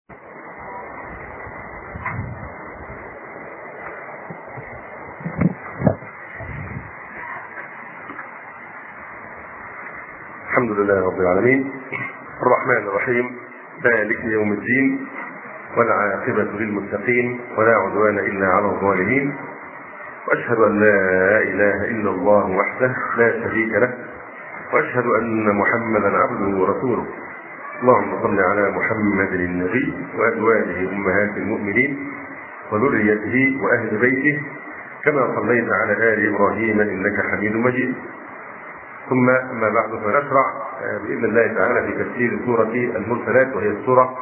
الحمد لله رب العالمين الرحمن الرحيم مالك يوم الدين والعاقبة للمتقين ولا عدوان إلا على الظالمين، وأشهد أن لا إله إلا الله وحده لا شريك له، وأشهد أن محمدا عبده ورسوله. اللهم صل على محمد النبي وأزواجه أمهات المؤمنين وذريته وأهل بيته كما صليت على آل إبراهيم إنك حميد مجيد. ثم أما بعد، فنشرع بإذن الله تعالى في تفسير سورة المرسلات، وهي السورة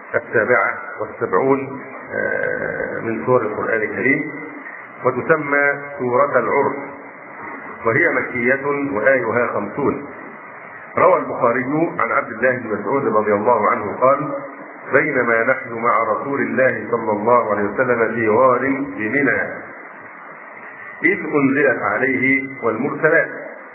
77 من سور القرآن الكريم، وتسمى سورة العرف، وهي مكية وآيها 50. روى البخاري عن عبد الله بن مسعود رضي الله عنه قال: بينما نحن مع رسول الله صلى الله عليه وسلم في غار بمنى إذ أنزلت عليه والمرسلات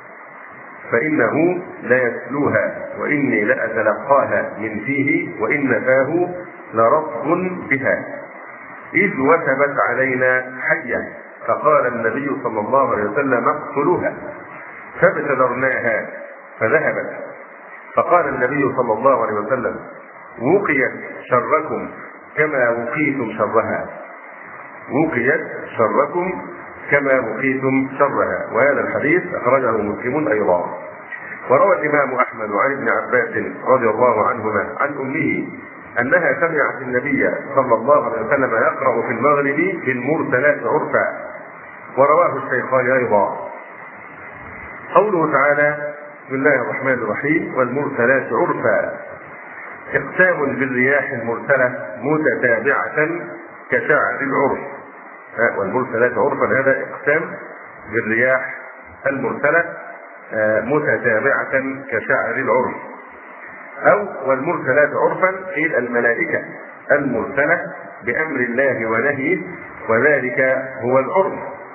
فإنه ليتلوها وإني لأتلقاها من فيه وإن فاه لرطب بها، إذ وثبت علينا حية فقال النبي صلى الله عليه وسلم: اقتلوها، فابتدرناها فذهبت، فقال النبي صلى الله عليه وسلم: وقيت شركم كما وقيتم شرها، وقيت شركم كما وقيتم شرها. وهذا الحديث أخرجه مسلم أيضا. وروى الإمام أحمد عن ابن عباس رضي الله عنهما عن أمه أنها سمعت النبي صلى الله عليه وسلم يقرأ في المغرب بالمرسلات عرفا. ورواه الشيخان أيضا. قوله تعالى: بسم الله الرحمن الرحيم: والمرسلات عرفا، إقسام بالرياح المرسلة متتابعة كشعر العرف. والمرسلات عرفا هذا إقسام بالرياح المرسلة متتابعة كشعر العرف. أو والمرسلات عرفا قيل الملائكة المرسلة بأمر الله ونهيه، وذلك هو العرف.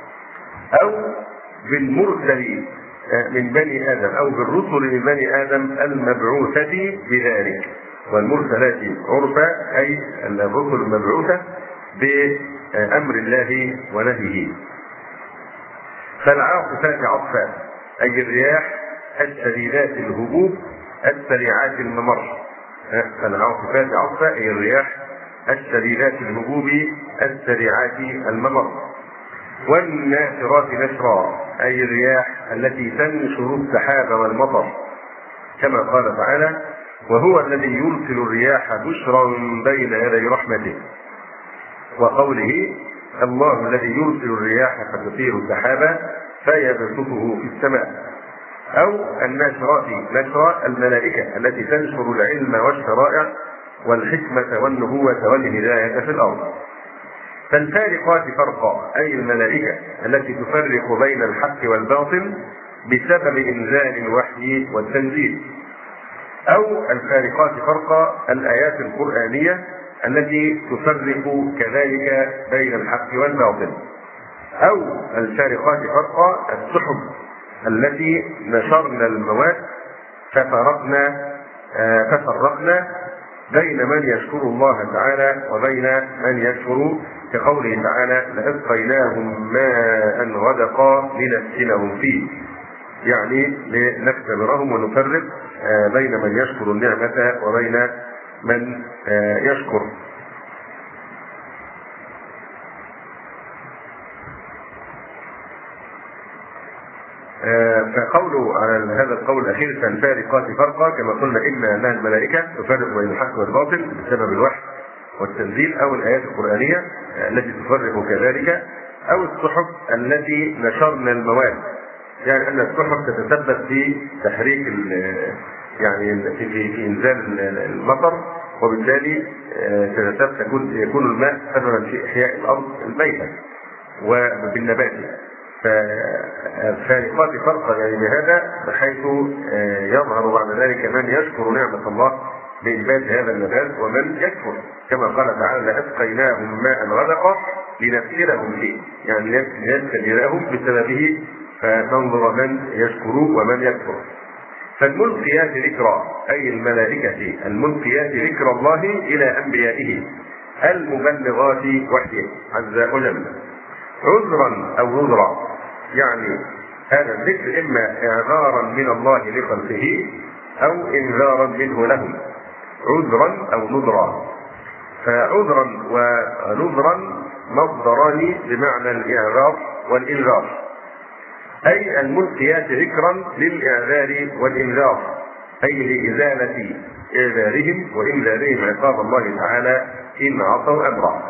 أو بالمرسل من بني آدم، أو بالرسل من بني آدم المبعوثة بذلك. والمرسلات عرفا أي الرسل المبعوثة بأمر الله ونهيه. فالعاصفات عصفا أي الرياح الشديدات الهبوب السريعات الممر. فالعاصفات عصفا أي الرياح الشديدات الهبوب السريعات الممر. والناشرات نشرا أي الرياح التي تنشر السحاب والمطر، كما قال تعالى: وهو الذي يرسل الرياح بشرا بين يدي رحمته. وقوله: الله الذي يرسل الرياح فتثير سحابا فيبسطه في السماء. أو الناشرات نشرا الملائكة التي تنشر العلم والشرائع والحكمة والنبوة والهداية في الأرض. فالفارقات فرقا أي الملائكة التي تفرق بين الحق والباطل بسبب إنزال الوحي والتنزيل. أو الفارقات فرقا الآيات القرآنية التي تفرق كذلك بين الحق والباطل. أو الفارقات فرقا السحب التي نشرنا المواد ففرقنا بين من يشكر الله تعالى وبين من يكفر، كقوله تعالى: لأسقيناهم ماء غدقا لنفتنهم فيه، يعني لنختبرهم ونفرق بين من يشكر النعمة وبين من يشكر. فقوله على هذا القول الأخير: فالفارقات فرقا، كما قلنا إما أنها الملائكة تفرق بين الحق والباطل بسبب الوحي والتنزيل، أو الآيات القرآنية التي تفرق كذلك، أو السحب التي نشرنا المواد، يعني أن السحب تتسبب في تحريك يعني في إنزال المطر، وبالتالي يكون الماء سببا في إحياء الأرض الميتة وبالنبات. فالفارقات فرقا يعني بهذا، بحيث يظهر بعد ذلك من يشكر نعمة الله بإنبات هذا النبات ومن يكفر، كما قال تعالى: لأسقيناهم ماء غدقا لنفتنهم فيه، يعني لنبتليهم بسببه فننظر من يشكر ومن يكفر. فالملقيات ذكرا أي الملائكة الملقيات ذكر الله إلى أنبيائه المبلغات وحيه عز وجل عذرا أو نذرا، يعني هذا الذكر إما إعذارا من الله لخلقه أو إنذارا منه لهم، عذرا أو نذرا. فعذرا ونذرا مصدران بمعنى الإعذار والإنذار، أي الملقيات ذكرا للإعذار والإنذار، أي لإزالة إعذارهم وإنذارهم عقاب الله تعالى إن عصوا أمره.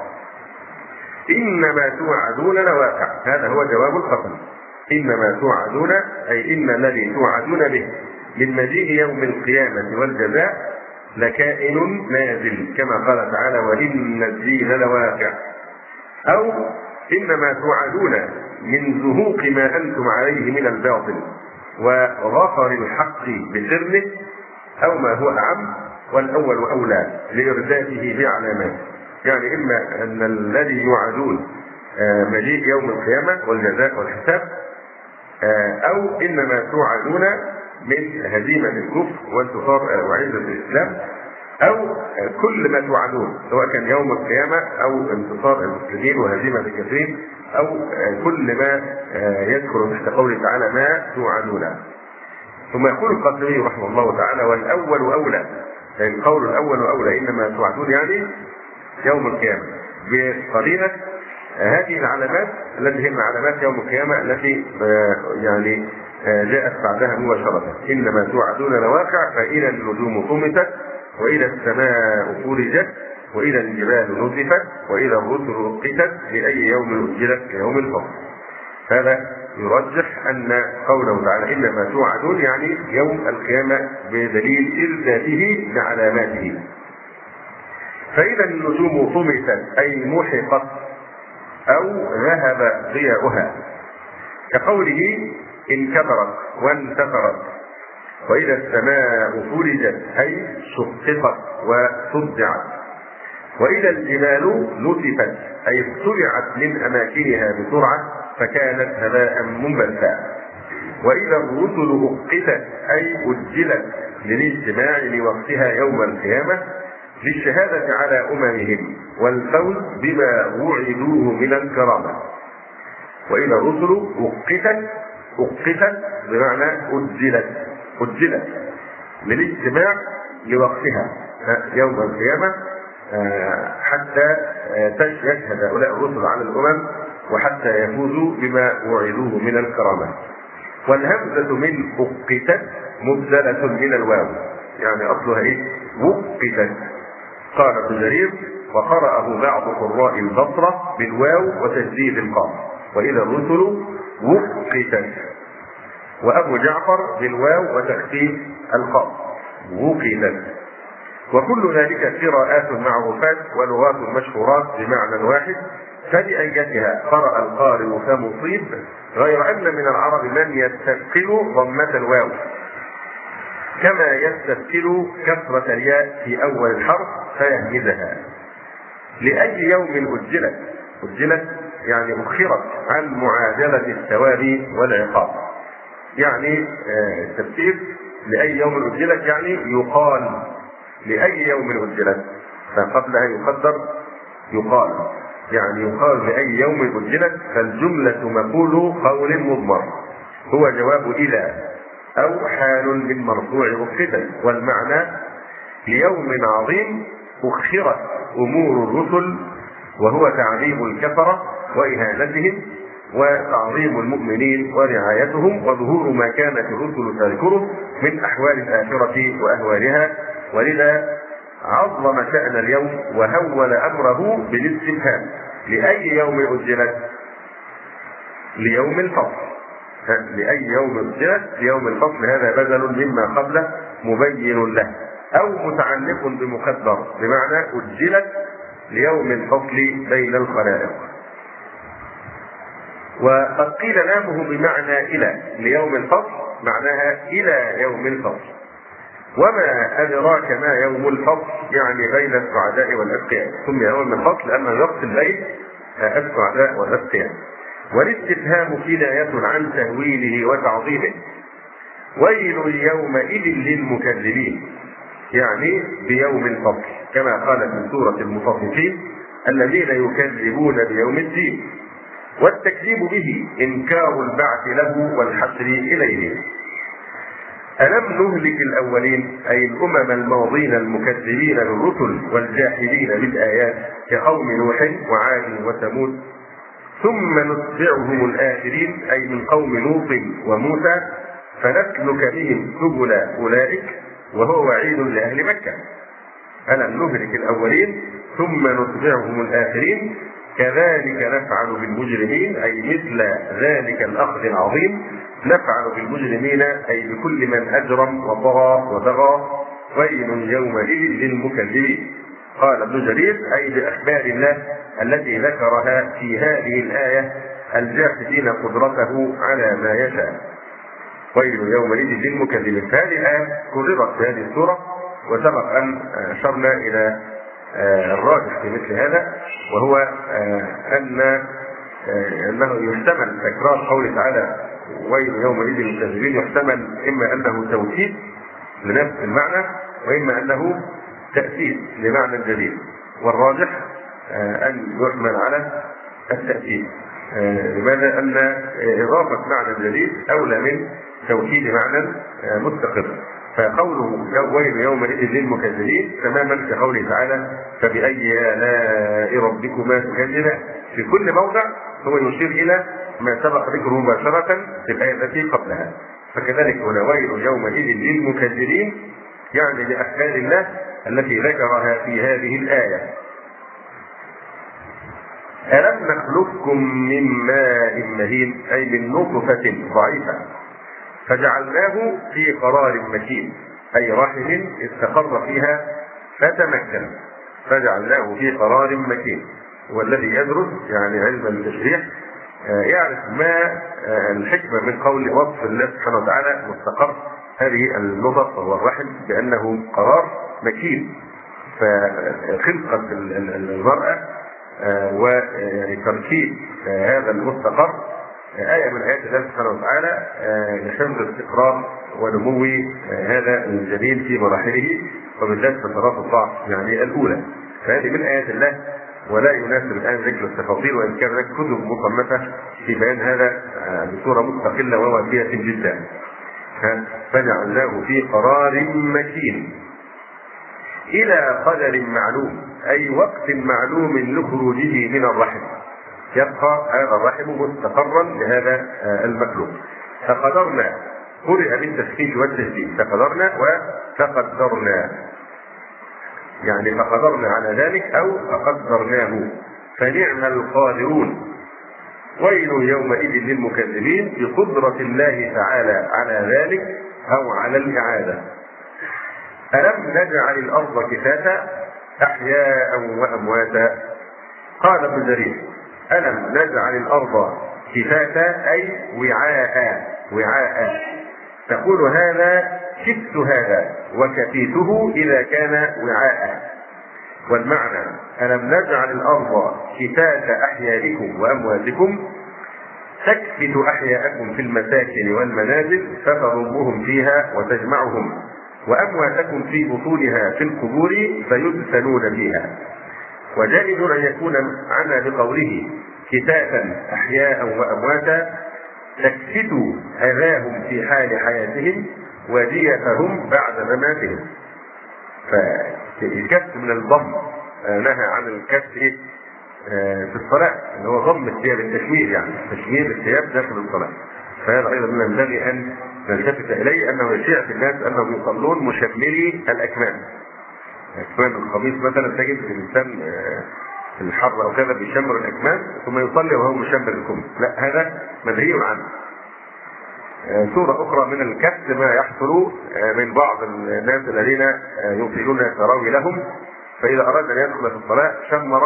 إنما توعدون لواقع، هذا هو جواب القسم. إنما توعدون أي إن الذي توعدون به من مجيء يوم القيامة والجزاء لكائن نازل، كما قال تعالى وإن الدين لواقع. أو إنما توعدون من زهوق ما أنتم عليه من الباطل وظفر الحق بسره، أو ما هو أعم والأول أولى لإرداده بعلامات. يعني إما أن الذي يوعدون مجيء يوم القيامة والجزاء والحساب، أو إنما توعدون من هزيمة الكفر وانتصار وعزة الإسلام، أو كل ما توعدون سواء كان يوم القيامة أو انتصار المسلمين وهزيمة الكافرين، أو كل ما يذكر تحت قوله تعالى ما توعدون. ثم يقول القاسمي رحمه الله تعالى والأول أولى، يعني القول الأول أولى إنما توعدون يعني يوم القيامة، بقرينة هذه العلامات التي هي علامات يوم القيامة التي يعني جاءت بعدها مباشرة. إنما توعدون لواقع، فإذا النجوم طمست وإذا السماء فرجت وإذا الجبال نزفت وإذا الرسل أقتت لأي يوم أجلت كيوم الفصل. هذا يرجح أن قوله تعالى إنما توعدون يعني يوم القيامة بدليل إرساله بعلاماته. فإذا النجوم طمست أي محقت أو ذهب ضياؤها، كقوله انكبرت وانتثرت. وإذا السماء فرجت أي شققت وصدعت. وإذا الجبال نسفت أي اقتلعت من أماكنها بسرعة فكانت هباء منبثا. وإذا الرسل أقتت أي أجلت للاجتماع لوقتها يوم القيامة للشهادة على أممهم والفوز بما وعدوه من الكرامة. وإذا الرسل أقتت بمعنى أجلت للاجتماع لوقتها يوم القيامة حتى يشهد هؤلاء الرسل على الأمم وحتى يفوزوا بما وعدوه من الكرامة. والهمزة من أقتت مبدلة من الواو، يعني أصلها إيه؟ وقتت. قال ابن جرير وقرأه بعض قراء البصرة بالواو وتشديد القاف وإذا الرسل وقتت، وأبو جعفر بالواو وتخفيف القاف وقتت. وكل ذلك قراءات معروفات ولغات مشهورات بمعنى واحد، فبأيتها قرأ القارئ فمصيب، غير أن من العرب من يستثقل ضمة الواو كما يستثقل كسرة الياء في أول الحرف فيهمزها. لأي يوم أجلت يعني أخرت عن معادلة الثواب والعقاب. يعني التفسير لأي يوم أجلت يعني يقال لأي يوم أجلت، فقبلها يقدر يقال، يعني يقال لأي يوم أجلت، فالجملة مقول قول مضمر هو جواب إلى أو حال من مرفوع أخرت، والمعنى ليوم عظيم أخرت أمور الرسل، وهو تعذيب الكفرة وإهانتهم وتعظيم المؤمنين ورعايتهم وظهور ما كانت الرسل تذكره من أحوال الآخرة وأهوالها. ولذا عظم شأن اليوم وهول أمره بالاستفهام لأي يوم أجلت؟ ليوم الفصل. لأي يوم أجلت؟ ليوم الفصل. هذا بدل مما قبله مبين له أو متعلق بمقدر، بمعنى أجلت ليوم الفصل بين الخلائق. وقد قيل لامه بمعنى إلى ليوم الفصل، معناها إلى يوم الفصل. وما أدراك ما يوم الفصل؟ يعني بين السعداء والأشقياء. سمي يوم الفصل لأنه يفصل بين السعداء والأشقياء. والاستفهام كناية عن تهويله وتعظيمه، ويل يومئذ للمكذبين، يعني بيوم الفصل، كما قال في سورة المطففين الذين يكذبون بيوم الدين. والتكذيب به إنكار البعث له والحشر إليه. ألم نهلك الأولين، أي الأمم الماضين المكذبين بالرسل والجاحدين بالآيات كقوم نوح وعاد وثمود، ثم نتبعهم الآخرين، أي من قوم لوط وموسى، فنسلك بهم سبل أولئك، وهو وعيد لأهل مكة. ألم نهلك الأولين ثم نتبعهم الآخرين كذلك نفعل بالمجرمين، أي مثل ذلك الأخذ العظيم نفعل بالمجرمين، أي بكل من أجرم وطغى. ويل يومئذ للمكذبين. قال ابن جرير أي بأخبار الله التي ذكرها في هذه الآية الجاحدين قدرته على ما يشاء. ويل يومئذ للمكذبين. فهذه الآية كررت في هذه السورة، وسبق أن أشرنا إلى الراجح في مثل هذا، وهو أنه يحتمل تكرار قوله تعالى ويل يومئذ للمكذبين، يحتمل إما أنه توكيد لنفس المعنى، وإما أنه تأكيد لمعنى جديد، والراجح أن يحمل على التأكيد. لماذا؟ أن إضافة معنى جديد أولى من توكيد معنى مستقر. فقوله ويل يومئذ للمكذبين تماما كقوله تعالى فبأي آلاء ربكما تكذبان. في كل موضع هو يشير إلى ما سبق ذكره مباشرة في الآية التي قبلها. فكذلك هنا ويل يومئذ للمكذبين، يعني لأخبار الله التي ذكرها في هذه الآية. ألم نخلقكم من ماء مهين، أي من نطفة ضعيفة فجعلناه في قرار مكين، أي رحم استقر فيها فتمكن، فجعلناه في قرار مكين. والذي يدرس يعني علم التشريح يعرف ما الحكمة من قول وصف الله سبحانه وتعالى مستقر هذه النطف وهو الرحم بأنه قرار مكين. فخلقة المرأة وتركيب هذا المستقر آية من آيات الله سبحانه وتعالى لحفظ استقرار ونمو هذا الجنين في مراحله، وبالذات فترات الضعف يعني الأولى. فهذه من آيات الله، ولا يناسب الآن ذكر التفاصيل، وإن كان هناك كتب مصنفة في بيان هذا بصورة مستقلة ووافية جدا. فجعلناه في قرار مكين إلى قدر معلوم، أي وقت معلوم لخروجه من الرحم، يبقى هذا الرحم مستقرا لهذا المخلوق. فقدرنا، قرئ بالتخفيف والتشديد، فقدرنا وتقدرنا، يعني فقدرنا على ذلك أو فقدرناه، فنعم القادرون. ويل يومئذ للمكذبين، بقدرة الله تعالى على ذلك أو على الإعادة. ألم نجعل الأرض كفاتا أحياء وأمواتا. قال ابن جرير ألم نجعل الأرض كفاتا أي وعاء. تقول هذا كفت هذا وكفيته إذا كان وعاء. والمعنى ألم نجعل الأرض كفات أحيائكم وأمواتكم، تكفت أحياءكم في المساكن والمنازل فتضمهم فيها وتجمعهم، وأمواتكم في بطونها في القبور فيدفنون فيها. وجائز أن يكون معنى بقوله كفاتا أحياء وأمواتا تكفت أذاهم في حال حياتهم وديتهم بعد مماتهم. فالكف من الضم نهى عن الكف في الصلاة، اللي هو ضم الثياب، التشمير، يعني تشمير الثياب داخل الصلاة. فهذا أيضا من ينبغي أن نلتفت إليه، أنه يشيع في الناس أنهم يصلون مشملي الأكمام. أكمام القميص مثلا تجد الإنسان في الحر أو كذا بيشمر الأكمام ثم يصلي وهو مشمر الكم، لا، هذا منهي عنه. صورة أخرى من الكف ما يحصل من بعض الناس الذين يطيلون التراوي لهم، فإذا أراد أن يدخل في الصلاة شمر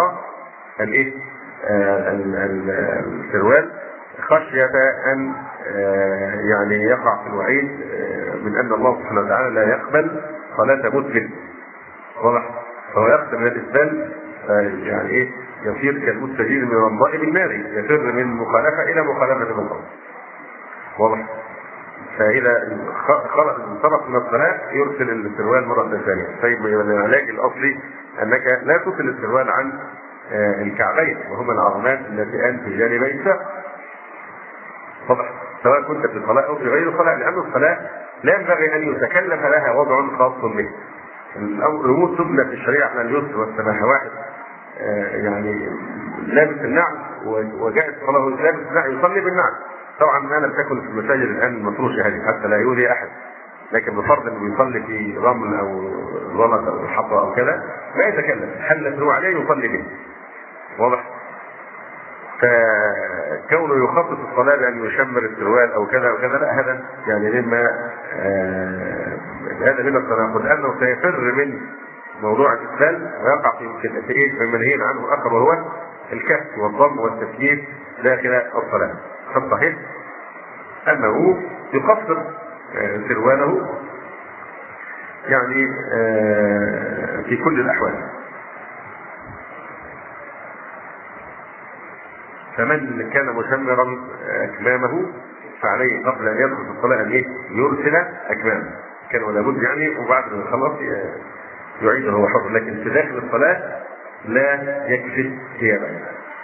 السروال خشية أن يعني يقع في الوعيد من أن الله سبحانه وتعالى لا يقبل صلاة مسلم. واضح؟ فهو يقصد من الإسبال يعني يصير كالمستجير من الضائب الناري، يفر من مخالفة إلى مخالفة الأخرى. واضح؟ فإذا انصرف من الصلاة يرسل السروال مرة ثانية. طيب العلاج الأصلي أنك لا ترسل السروال عن الكعبين وهما العظمان اللتان في جانبي الساق. واضح؟ سواء كنت في الصلاة أو في غير الصلاة، لأن الصلاة لا ينبغي أن يتكلف لها وضع خاص به. الأمور تبنى في الشريعة على اليسر والسماحة. واحد يعني لابس النعل وجاء الصلاة لابس النعل يصلي بالنعل، طبعا ما لم تكن في المساجد الآن المفروشة هذه حتى لا يؤذي أحد، لكن بفرض انه يصلي في رمل او زلط او حفره او كذا ما يتكلم، حلت هو عليه يصلي به. واضح؟ فكونه يخصص الصلاه بان يشمر السروال او كذا وكذا لا، هذا يعني مما هذا من التناقض، لانه سيفر من موضوع الاسلام ويقع في ايه منهي عنه اخر، وهو الكف والضم والتسيير داخل الصلاه. فالصحيح انه يقصر سرواله يعني في كل الأحوال. فمن كان مشمرا أكمامه فعليه قبل أن يدخل في الصلاة أن يرسل أكمامه، كان ولا بد يعني، وبعد ما يخلص يعيده هو حر، لكن في داخل الصلاة لا يكفي ثيابه.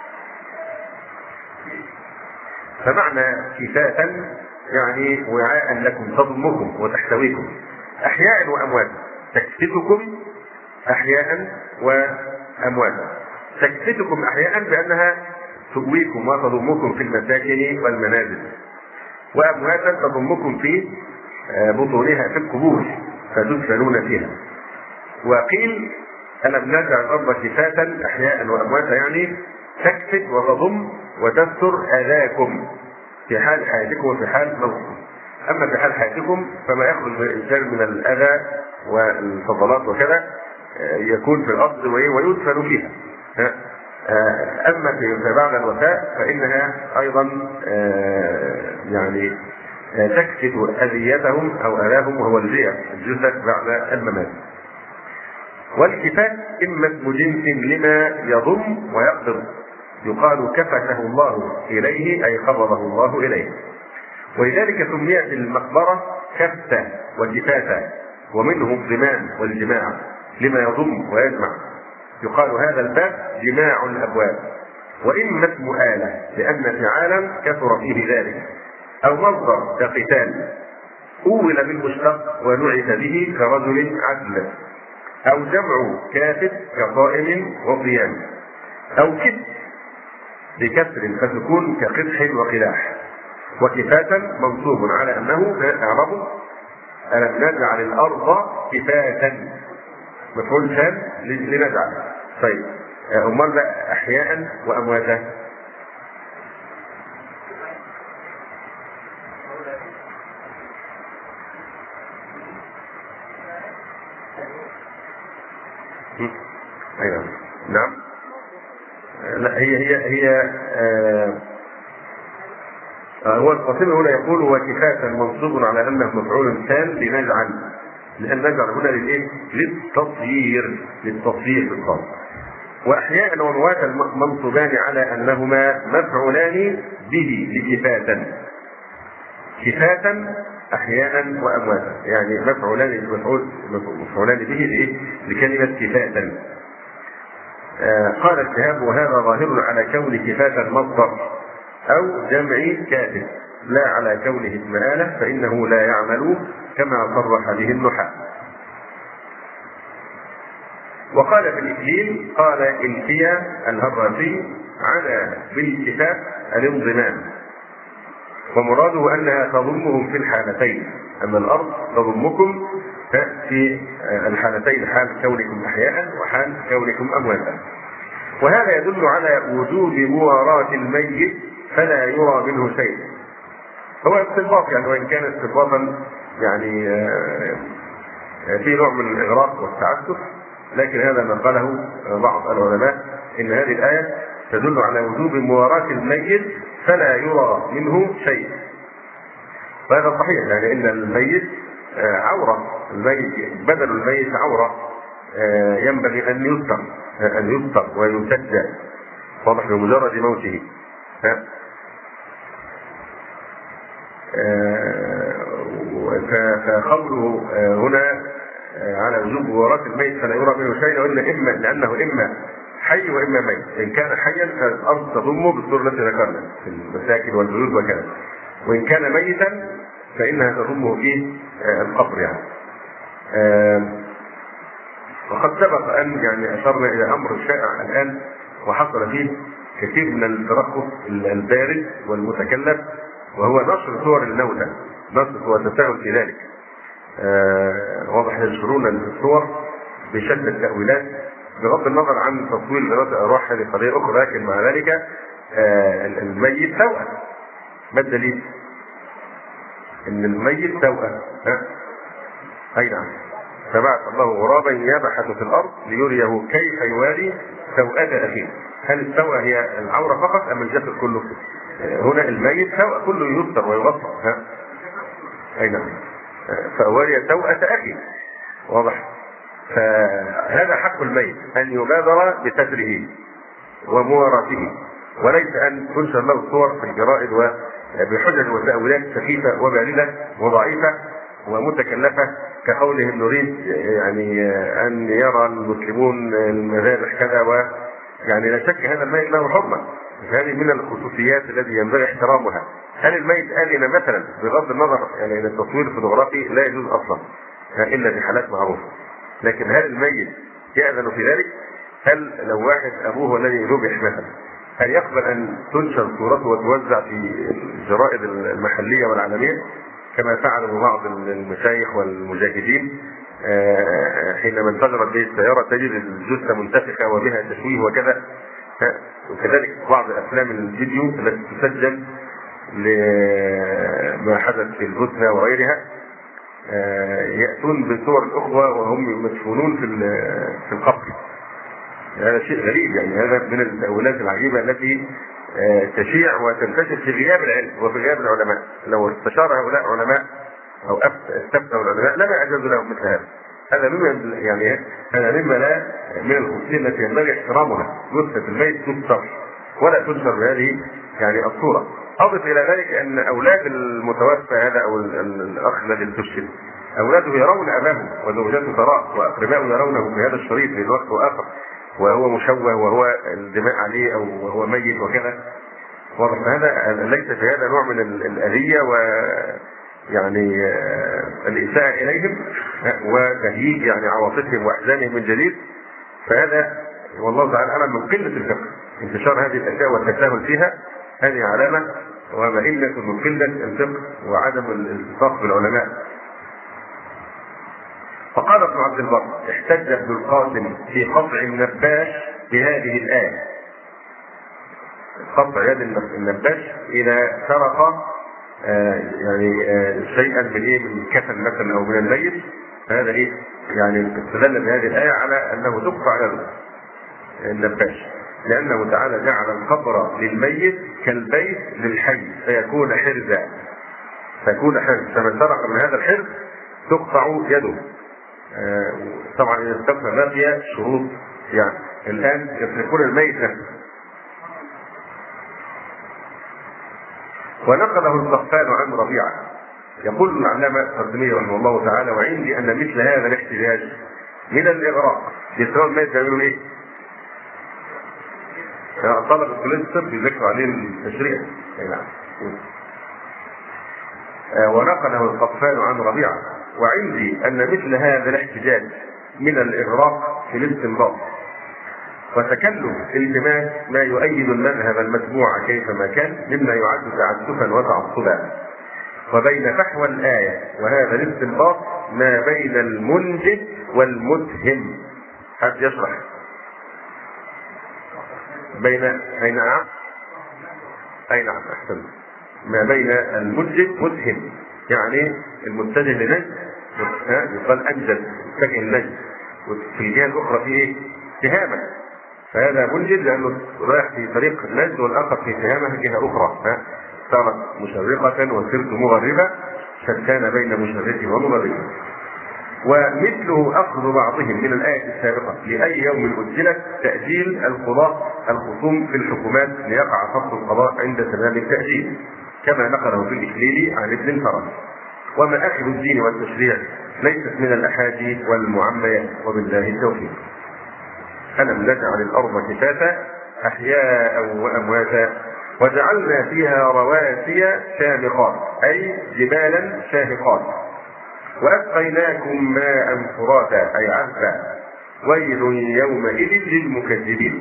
فمعنى كفاة يعني وعاء لكم تضمكم وتحتويكم أحياء وأمواتا، تكفتكم أحياء وأمواتا. تكفتكم أحياء بأنها تؤويكم وتضمكم في المساكن والمنازل، وأمواتا تضمكم في بطونها في القبور فتدفنون فيها. وقيل ألم نجعل الأرض كفاة أحياء وأمواتا، يعني تكفت وتضم وتستر أذاكم في حال حياتكم وفي حال موتكم. أما في حال حياتكم فما يخرج من الإنسان من الأذى والفضلات وكذا يكون في الأرض ويدفن فيها. أما في بعد الوفاة فإنها أيضا يعني تكفت أذيتهم أو أذاهم، وهو الجثث بعد الممات. والكفاء إما اسم جنس لما يضم ويقبض، يقال كفته الله إليه أي قبضه الله إليه، ولذلك سميت المقبرة كفتة وكفاتة، ومنه الضمان والجماع لما يضم ويجمع، يقال هذا الباب جماع الأبواب. وإما اسم آلة لأن فعالا كثر فيه ذلك، أو مصدر كقتال أول بالمشتق ونعت به كرجل عدل، أو جمع كافت كصائم وصيام، أو كف بكسر فتكون كقدح وقلاح. وكفاة منصوب على أنه أعرب ألم نجعل الأرض كفاة، مفعول ثان لنجعل. طيب أمال بقى أحياء وأمواتا؟ أيوة نعم. لا هي هو القاسم هنا يقول وكفاة منصوب على أنه مفعول ثان لنجعل، لأن نجعل هنا للإيه؟ للتصيير بالقول. وأحياء وأمواتا منصوبان على أنهما مفعولان به لكفاة، كفاة أحياء وأمواتا، يعني مفعولان به لكلمة كفاة. قال الشهاب وهذا ظاهر على كون كفاة مصدر أو جمع كافٍ، لا على كونه اسم آلة فإنه لا يعمل كما صرح به النحاة. وقال في الإكليل قال الفيا الهراسي على بالكفاء الانضمام، ومراده أنها تضمهم في الحالتين، أما الأرض تضمكم في الحالتين، حال كونكم أحياء وحال كونكم أمواتا. وهذا يدل على وجوب مواراة الميت فلا يرى منه شيء. هو استنباط يعني، وإن كان استنباطا يعني في نوع من الإغراق والتعسف، لكن هذا ما قاله بعض العلماء إن هذه الآية تدل على وجوب مواراة الميت فلا يرى منه شيء. وهذا صحيح، يعني إن الميت عورة، الميت بدل الميت عورة ينبغي أن يستر ويسجى، واضح، بمجرد موته. فقوله هنا على وجوب وراث الميت فلا يرى منه شيء، لأنه إما حي وإما ميت. إن كان حيا فالأرض تضمه بالصورة التي ذكرنا في المساكن والبيوت وكذا، وإن كان ميتا فإنها تضمه في القبر يعني. وقد سبق أن يعني أشرنا إلى أمر شائع الآن وحصل فيه كثير من الترقص البارد والمتكلف، وهو نشر صور الموتى، نشر والتساهل في ذلك. واضح ينشرون الصور بشتى التأويلات بغض النظر عن تصوير ذوات الأرواح، هذه قضية أخرى، لكن مع ذلك الميت توأم. ما الدليل؟ إن الميت توأم. أي نعم. فبعث الله غرابا يبحث في الأرض ليريه كيف يواري سوءة أخيه. هل السوءة هي العورة فقط أم الجسد كله؟ هنا الميت سوء كله يستر ويغطى. أي نعم. فواري سوءة أخيه. واضح. فهذا حق الميت أن يبادر بستره ومواراته، وليس أن تنشر له صور في الجرائد وبحجج وتأويلات سخيفة وباردة وضعيفة ومتكلفة، كقولهم نريد يعني أن يرى المسلمون المذابح كذا، ويعني لا شك هذا الميت له حرمة، هذه من الخصوصيات التي ينبغي احترامها. هل الميت آذن مثلا بغض النظر يعني ان التصوير الفوتوغرافي لا يجوز اصلا الا في حالات معروفه، لكن هل الميت يأذن في ذلك؟ هل لو واحد ابوه الذي ذبح مثلا هل يقبل ان تنشر صورته وتوزع في الجرائد المحليه والعالميه كما فعل بعض المشايخ والمجاهدين حينما انفجرت به السياره تجد الجثه منتفخه وبها تشويه وكذا؟ وكذلك بعض افلام الفيديو التي تسجل لما حدث في البوسنة وغيرها يأتون بصور الأخوة وهم مدفونون في القبر. هذا شيء غريب، يعني هذا من التأويلات العجيبة التي تشيع وتنتشر في غياب العلم وفي غياب العلماء. لو استشار هؤلاء علماء أو استفتوا العلماء لما أجازوا لهم مثل هذا. هذا مما يعني هذا مما لا من الخصوصية التي ينبغي احترامها. جثة الميت تستر ولا تنشر بهذه يعني الصورة. أضف إلى ذلك أن أولاد المتوفى هذا أو الأخ الذي استشهد أولاده يرون أباهم وزوجاته تراه وأقربائه يرونه في هذا الشريط في وقت آخر وهو مشوه وهو الدماء عليه أو وهو ميت وكذا. هذا ليس في هذا نوع من الأذية ويعني الإساءة إليهم وتهييج يعني عواطفهم وأحزانهم من جديد. فهذا والله تعالى أعلم من قلة الفقه انتشار هذه الأشياء والتساهل فيها. هذه علامة ومئنة من قلة الفقه وعدم الالتصاق بالعلماء. فقال ابن عبد البر احتج ابن القاسم في قطع النباش بهذه الآية. قطع يد النباش إذا سرق يعني شيئا من كفن مثلا أو من الميت، فهذا يعني استدل بهذه الآية على أنه تقطع يد النباش، لأنه تعالى جعل القبر للميت كالبيت للحي فيكون حرزا، فمن سرق من هذا الحرز تقطع يده. طبعا إذا استوفى ما فيها شروط، يعني الآن يتركون الميت نفسه. ونقله القفال عن ربيعة يقول العلامة القرطبي رحمه الله تعالى وعندي أن مثل هذا الاحتجاج من الإغراق. يسرون الميت يعملوا إيه؟ طلب كلية الطب يذكروا عليه التشريع. ونقله القفال عن ربيعة وعندي أن مثل هذا الاحتجاج من الإغراق في الاستنباط وتكلف التماس ما يؤيد المذهب المتبوع كيفما كان مما يعد تعسفا وتعصبا. وبين فحوى الآية وهذا الاستنباط ما بين المنجد والمتهم. حد يشرح بين أي نعم أحسن. ما بين المنجد متهم يعني المتجه لنجد يقال أنجد متجه لنجد، وفي الجهة الأخرى فيه اتهامة، فهذا منجد لأنه رايح في طريق النجد والآخر في اتهامة جهة أخرى. صارت مشرقة وصرت مغربة، شتان بين مشرق ومغرب. ومثله أخذ بعضهم من الآية السابقة لأي يوم أجلت تأجيل القضاء الخصوم في الحكومات ليقع فصل القضاء عند تمام التأجيل كما نقله في الإكليل عن ابن الفرج. ومآخذ الدين والتشريع ليست من الأحادي والمعميات. وبالله التوفيق. ألم نجعل الأرض كفاتا أحياء وأمواتا وجعلنا فيها رواسي شامخات أي جبالا شاهقات وأسقيناكم ماء فراتا أي عذبا ويل يومئذ للمكذبين.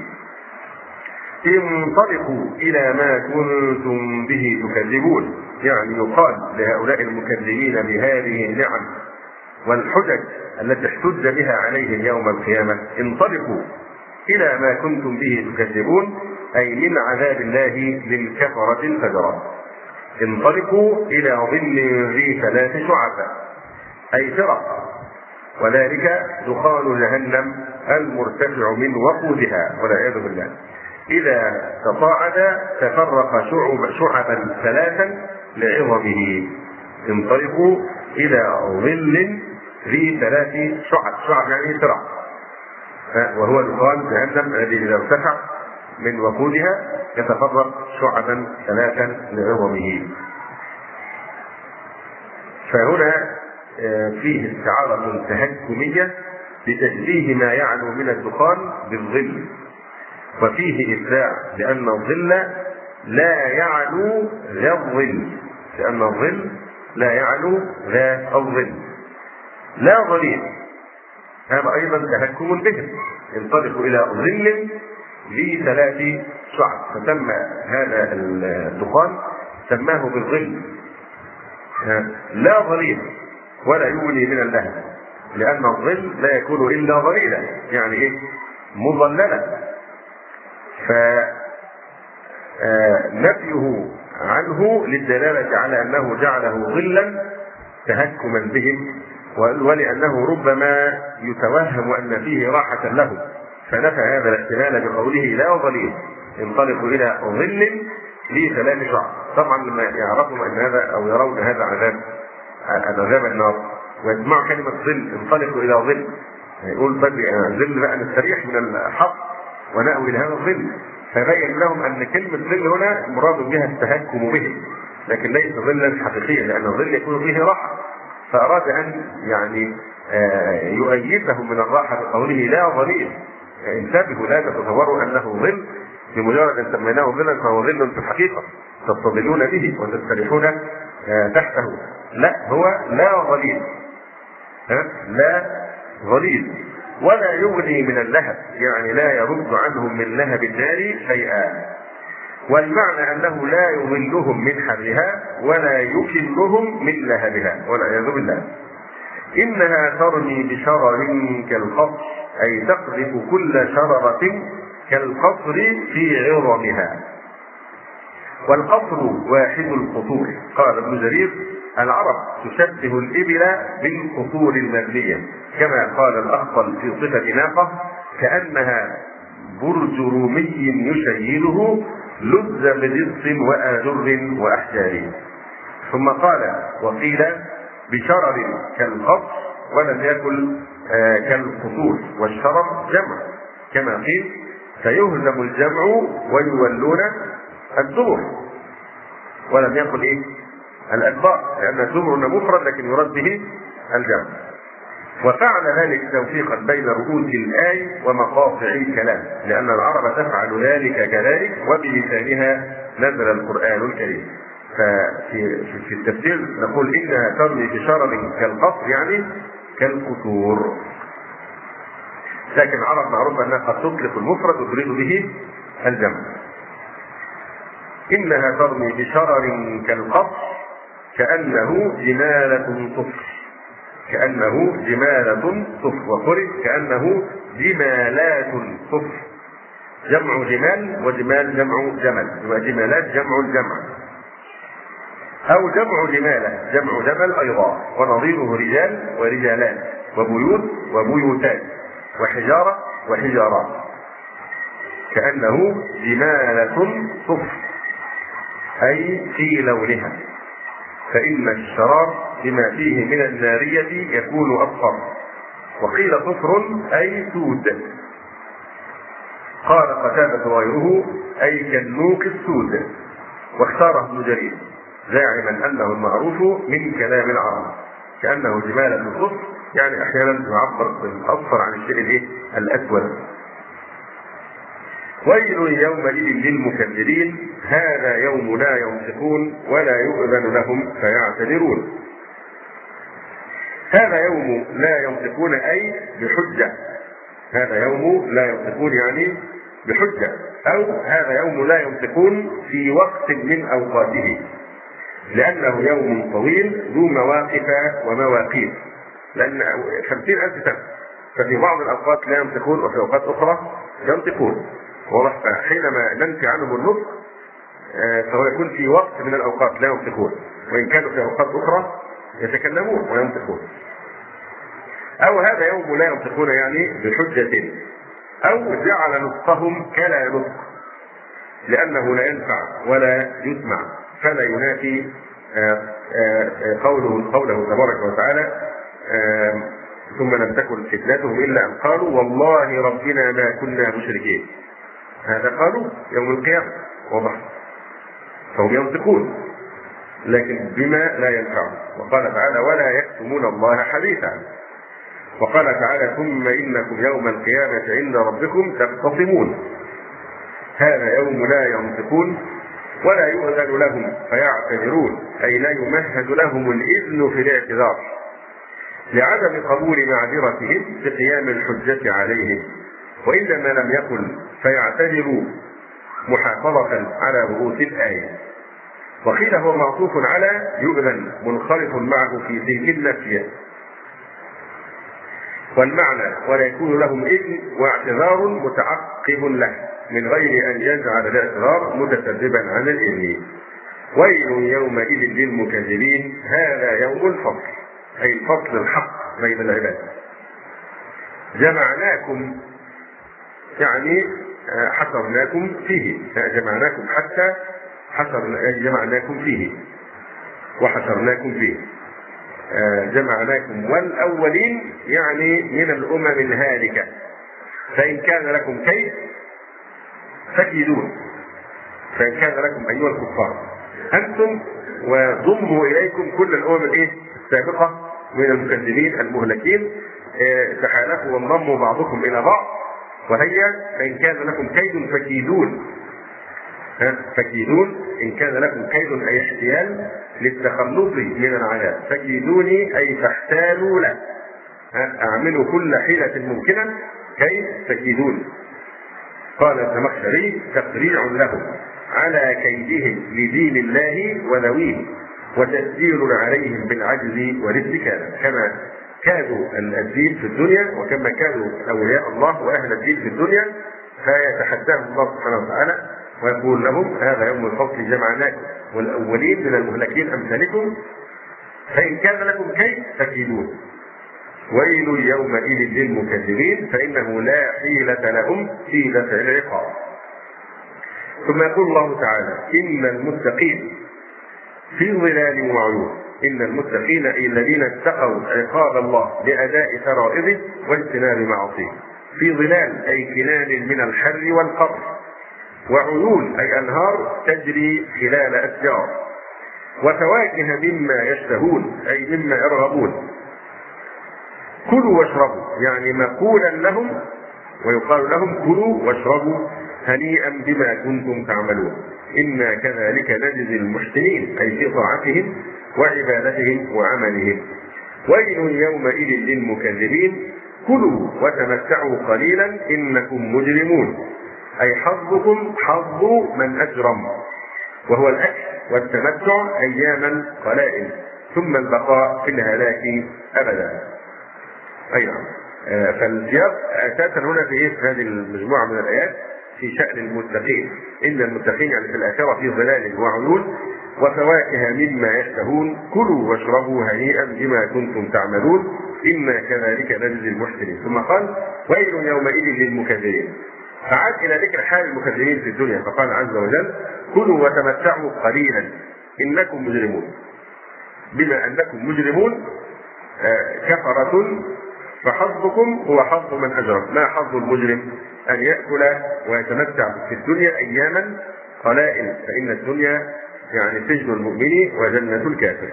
انطلقوا إلى ما كنتم به تكذبون، يعني يقال لهؤلاء المكذبين بهذه النعم والحجج التي احتج بها عليهم يوم القيامة، انطلقوا إلى ما كنتم به تكذبون أي من عذاب الله للكفرة الفجرة. انطلقوا إلى ظل ذي 3 شعب أي فرق، وذلك دخان جهنم المرتفع من وقودها والعياذ بالله. إذا تصاعد تفرق شعبا 3 لعظمه. انطلقوا إلى ظل ذي 3 شعب، شعب يعني فرق، وهو دخان جهنم الذي إذا ارتفع من وقودها يتفرق شعبا 3 لعظمه. فهنا فيه استعارة تهكمية لتشبيه ما يعلو من الدخان بالظل، وفيه إبداع لأن الظل لا يعلو ذا الظل، لأن الظل لا يعلو ذا الظل لا ظليل. هذا أيضا تهكم بهم. انطلقوا إلى ظل ذي 3 شعب، فسمى هذا الدخان سماه بالظل لا ظليل ولا يغني من اللهب، لأن الظل لا يكون إلا ظليلا، يعني إيه؟ مظللا. فنفيه عنه للدلالة على أنه جعله ظلا تهكما بهم، ولأنه ربما يتوهم أن فيه راحة له، فنفى هذا الاحتمال بقوله لا ظليل. انطلقوا إلى ظل ذي 3 شعب. طبعا لما يعرفوا أن هذا أو يرون هذا عذاب النار ويسمعوا كلمة ظل، انطلقوا إلى ظل، يقول بدري ظل بقى نستريح من الحق ونأوي إلى هذا الظل. فبين لهم أن كلمة ظل هنا مراد بها التهكم بهم، لكن ليس ظلا حقيقيا، لأن الظل يكون فيه راحة. فأراد أن يعني يؤيدهم من الراحة بقوله لا ظليل. انتبهوا، لا تتصوروا أنه ظل بمجرد أن سميناه ظلا فهو ظل في الحقيقة تستظلون به وتستريحون تحته. لا، هو لا ظليل، لا ظليل ولا يغني من اللهب، يعني لا يرد عنهم من لهب النار شيئا. والمعنى أنه لا يظلهم من حرها ولا يكلهم من لهبها والعياذ بالله. إنها ترمي بشرر كالقصر أي تقذف كل شررة كالقصر في عظمها. والقصر واحد القصور. قال ابن جرير العرب تشبه الإبل بالقصور المبنية، كما قال الأخطل في صفة ناقة كأنها برج رومي يشيده لز بدص وآجر وأحجار. ثم قال وقيل بشرر كالقصر ولم يكن كالقصور، والشرر جمع كما قيل سيهزم الجمع ويولون الدبر، ولم يكن إيه الأدبار، لأن الدبر مفرد لكن يراد به الجمع. وفعل ذلك توفيقا بين رؤوس الآي ومقاطع الكلام، لأن العرب تفعل ذلك كذلك وبلسانها نزل القرآن الكريم. ففي التفسير نقول إنها ترمي بشرر كالقصر يعني كالقصور، لكن العرب معروف أنها قد تطلق المفرد وتريد به الجمع. إنها ترمي بشرر كالقصر كأنه جمالة صفر، كأنه جمالة صفر، وقرئ كأنه جمالات صفر، جمع جمال وجمال جمع جمل، يبقى جمالات جمع الجمع، أو جمع جمالة جمع جمل أيضا، ونظيره رجال ورجالات وبيوت وبيوتات وحجارة وحجارات، كأنه جمالة صفر أي في لونها، فإن الشرار بما فيه من النارية يكون أصفر. وقيل صفر أي سود. قال قتادة وغيره أي كالنوق السود، واختاره ابن جرير زاعما أنه المعروف من كلام العرب، كأنه جمال بن الصف، يعني أحيانا يعبر بالأصفر عن الشيء الأسود. ويل يومئذ للمكذبين هذا يوم لا ينطقون ولا يؤذن لهم فيعتذرون. هذا يوم لا ينطقون أي بحجة، هذا يوم لا ينطقون يعني بحجة، أو هذا يوم لا ينطقون في وقت من أوقاته، لأنه يوم طويل ذو مواقف ومواقيت، لأن 50,000 سنة، ففي بعض الأوقات لا ينطقون وفي أوقات أخرى ينطقون. واضح؟ حينما ننفي عنهم النطق فهو يكون في وقت من الأوقات لا ينطقون، وإن كانوا في أوقات أخرى يتكلمون وينطقون. أو هذا يوم لا ينطقون يعني بحجة، أو جعل نطقهم كلا نطق لأنه لا ينفع ولا يسمع، فلا ينافي قوله تبارك وتعالى ثم لم تكن فتنتهم إلا أن قالوا والله ربنا ما كنا مشركين. هذا قالوا يوم القيامة، واضح؟ فهم ينطقون لكن بما لا ينفعهم. وقال تعالى ولا يكتمون الله حديثا. وقال تعالى ثم إنكم يوم القيامة عند ربكم تختصمون. هذا يوم لا ينطقون ولا يؤذن لهم فيعتذرون، أي لا يمهد لهم الإذن في الاعتذار لعدم قبول معذرتهم بقيام الحجة عليهم، وإنما لم يكن فيعتذروا محافظة على رؤوس الآية. وقيل هو معطوف على يؤذن منخرط معه في ذهن النفي، والمعنى ولا يكون لهم إذن واعتذار متعقب له من غير أن يجعل الاعتذار متسببا عن الإذن. ويل يومئذ للمكذبين هذا يوم الفصل، أي الفصل الحق بين العباد. جمعناكم يعني حصرناكم فيه، جمعناكم حتى جمعناكم فيه وحشرناكم فيه. جمعناكم والأولين يعني من الأمم الهالكة، فإن كان لكم كيد فكيدون. فإن كان لكم أيها الكفار أنتم وضموا إليكم كل الأمم السابقة من المكذبين المهلكين، تحالفوا وانضموا بعضكم إلى بعض، وهي فإن كان لكم كيد فكيدون. فكيدون إن كان لكم كيد أي احتيال للتخلص من العذاب، فكيدوني أي فاحتالوا له، أعملوا كل حيلة ممكنة كي تكيدون. قال الزمخشري تقريع لهم على كيدهم لدين الله وذويه، وتسجيل عليهم بالعجز والاستكانة، كما كادوا الدين في الدنيا وكما كادوا أولياء الله وأهل الدين في الدنيا، فيتحداهم الله سبحانه وتعالى ويقول لهم هذا يوم الفصل جمعناكم والأولين من المهلكين أمثالكم، فإن كان لكم كيد فكيدون. ويل يومئذ للمكذبين فإنه لا حيلة لهم في دفع العقاب. ثم يقول الله تعالى إن المتقين في ظلال وعيون. إن المتقين أي الذين اتقوا عقاب الله بأداء فرائضه واجتناب معاصيه. في ظلال أي كنان من الحر والقر، وعيون أي أنهار تجري خلال أشجار، وفواكه مما يشتهون أي مما يرغبون. كلوا واشربوا يعني مقولا لهم، ويقال لهم كلوا واشربوا هنيئا بما كنتم تعملون إنا كذلك نجزي المحسنين أي في طاعتهم وعبادتهم وعملهم. ويل يومئذ للمكذبين كلوا وتمتعوا قليلا إنكم مجرمون أي حظكم حظ من أجرم، وهو الأكل والتمتع أياما قلائل ثم البقاء في الهلاك أبدا. أي نعم. فالسياق أساسا هنا في هذه المجموعة من الآيات في شأن المتقين. إن المتقين يعني في الآخرة في ظلال وعيون وفواكه مما يشتهون كلوا واشربوا هنيئا بما كنتم تعملون إنا كذلك نجزي المحسنين. ثم قال ويل يومئذ للمكذبين، فعاد إلى ذكر حال المكذبين في الدنيا فقال عز وجل كلوا وتمتعوا قليلا إنكم مجرمون. بما أنكم مجرمون كفرة فحظكم هو حظ من أجرم. ما حظ المجرم؟ أن يأكل ويتمتع في الدنيا أياما قلائل، فإن الدنيا يعني سجن المؤمن وجنة الكافر.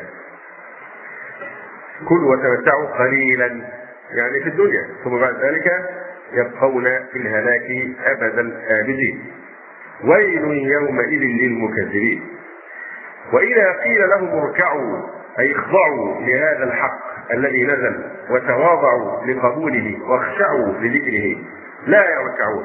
كلوا وتمتعوا قليلا يعني في الدنيا، ثم بعد ذلك يبقون في الهلاك أبدا آبدين. ويل يومئذ للمكذبين. وإذا قيل لهم اركعوا أي اخضعوا لهذا الحق الذي نزل وتواضعوا لقبوله واخشعوا لذكره لا يركعون،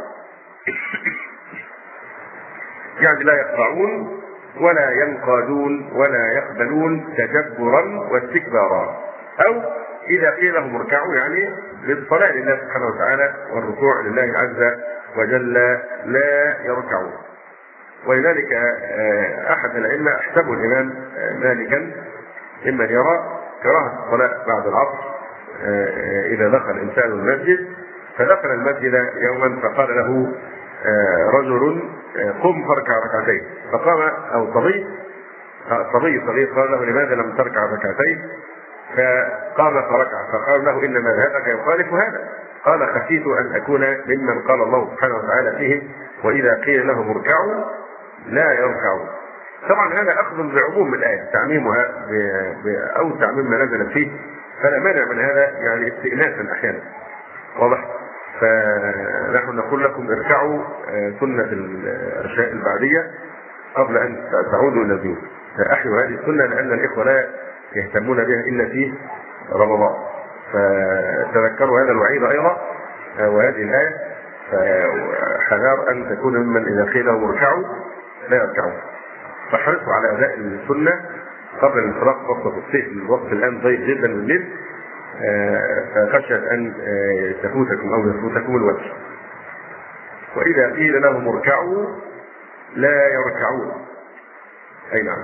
يعني لا يخضعون ولا ينقادون ولا يقبلون تجبرا واستكبارا. أو إذا قيل لهم اركعوا يعني للصلاة لله سبحانه وتعالى والركوع لله عز وجل لا يركعون. ولذلك أحد الأئمة أحسبه الإمام مالكا إما يرى كراهة الصلاة بعد العصر إذا دخل الإنسان المسجد. فدخل المسجد يوما فقال له رجل قم فاركع ركعتين، فقام أو صبي صغير قال له لماذا لم تركع ركعتين؟ فقام فركع، فقال له إن مذهبك يخالف هذا. قال خشيت أن أكون ممن قال الله سبحانه وتعالى فيهم وإذا قيل لهم اركعوا لا يركعون. طبعا هذا أخذ بعموم الآية تعميمها أو تعميم ما نزل فيه، فلا مانع من هذا يعني استئناسا أحيانا. واضح؟ فنحن نقول لكم اركعوا سنة العشاء البعدية قبل أن تعودوا إلى البيوت. أحيوا هذه السنة لأن الإخوة لا يهتمون بها إلا في رمضان، فتذكروا هذا الوعيد أيضا وهذه الآية، فحذار أن تكون ممن إذا قيل لهم اركعوا لا يركعون. فاحرصوا على أداء السنة قبل الانطلاق وقت الصيف. الوقت الآن ضيق جدا بالليل، فخشية أن تفوتكم أو يفوتكم الوجه. وإذا قيل لهم اركعوا لا يركعون. أي نعم.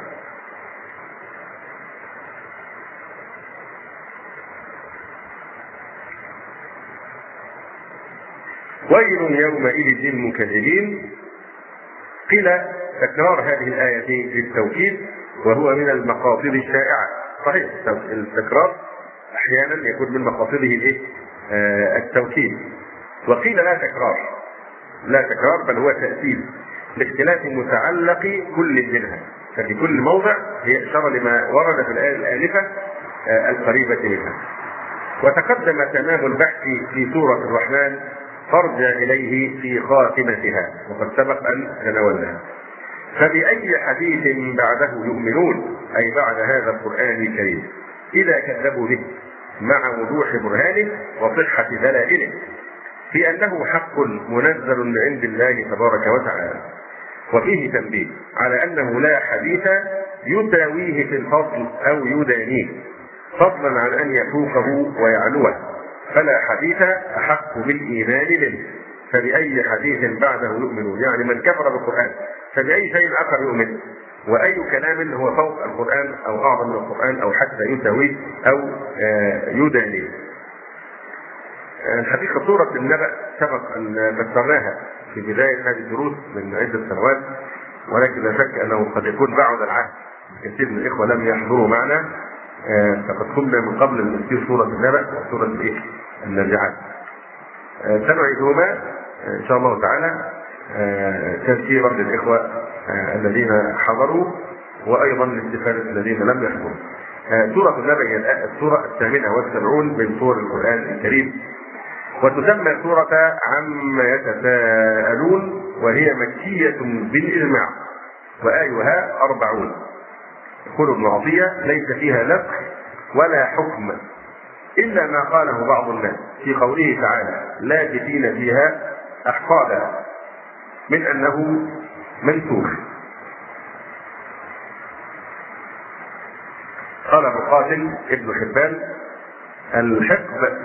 ويل يومئذ للمكذبين. قيل تكرار هذه الآية للتوكيد وهو من المقاصد الشائعة. صحيح التكرار أحيانا يكون من مقاصده التوكيد. وقيل لا تكرار بل هو تأسيس لاختلاف متعلق كل منها، ففي كل موضع هي إشارة لما ورد في الآية الآلفة القريبة منها. وتقدم تمام البحث في سورة الرحمن فارجع إليه في خاتمتها، وقد سبق أن تناولناها. فبأي حديث بعده يؤمنون أي بعد هذا القرآن الكريم إذا كذبوا به مع وضوح برهانه وصحة دلائله في أنه حق منزل من عند الله تبارك وتعالى. وفيه تنبيه على أنه لا حديث يتاويه في الفضل أو يدانيه فضلا عن أن يفوقه ويعلوه، فلا حديث أحق بالإيمان منه. فبأي حديث بعده يؤمنون، يعني من كفر بالقرآن فبأي شيء آخر يؤمن، وأي كلام هو فوق القرآن أو أعظم من القرآن أو حتى يساويه أو يدانيه. الحقيقة سورة النبأ سبق أن ذكرناها في بداية هذه الدروس من عدة سنوات، ولكن لا شك أنه قد يكون بعد العهد، كثير من الإخوة لم يحضروا معنا، فقد كنا من قبل نذكر سورة النبأ وسورة النازعات. سنعيدهما إن شاء الله تعالى تذكيرا للإخوة الذين حضروا وأيضا لاستفادة الذين لم يحضروا. سورة النبأ هي السورة 78 من سور القرآن الكريم، وتسمى سورة عما يتساءلون، وهي مكية بالإجماع وآيها 40. يقول ابن عطية ليس فيها نسخ ولا حكم إلا ما قاله بعض الناس في قوله تعالى لابثين فيها أحقابا من أنه منسوخ. قال مقاتل ابن حبان الحقب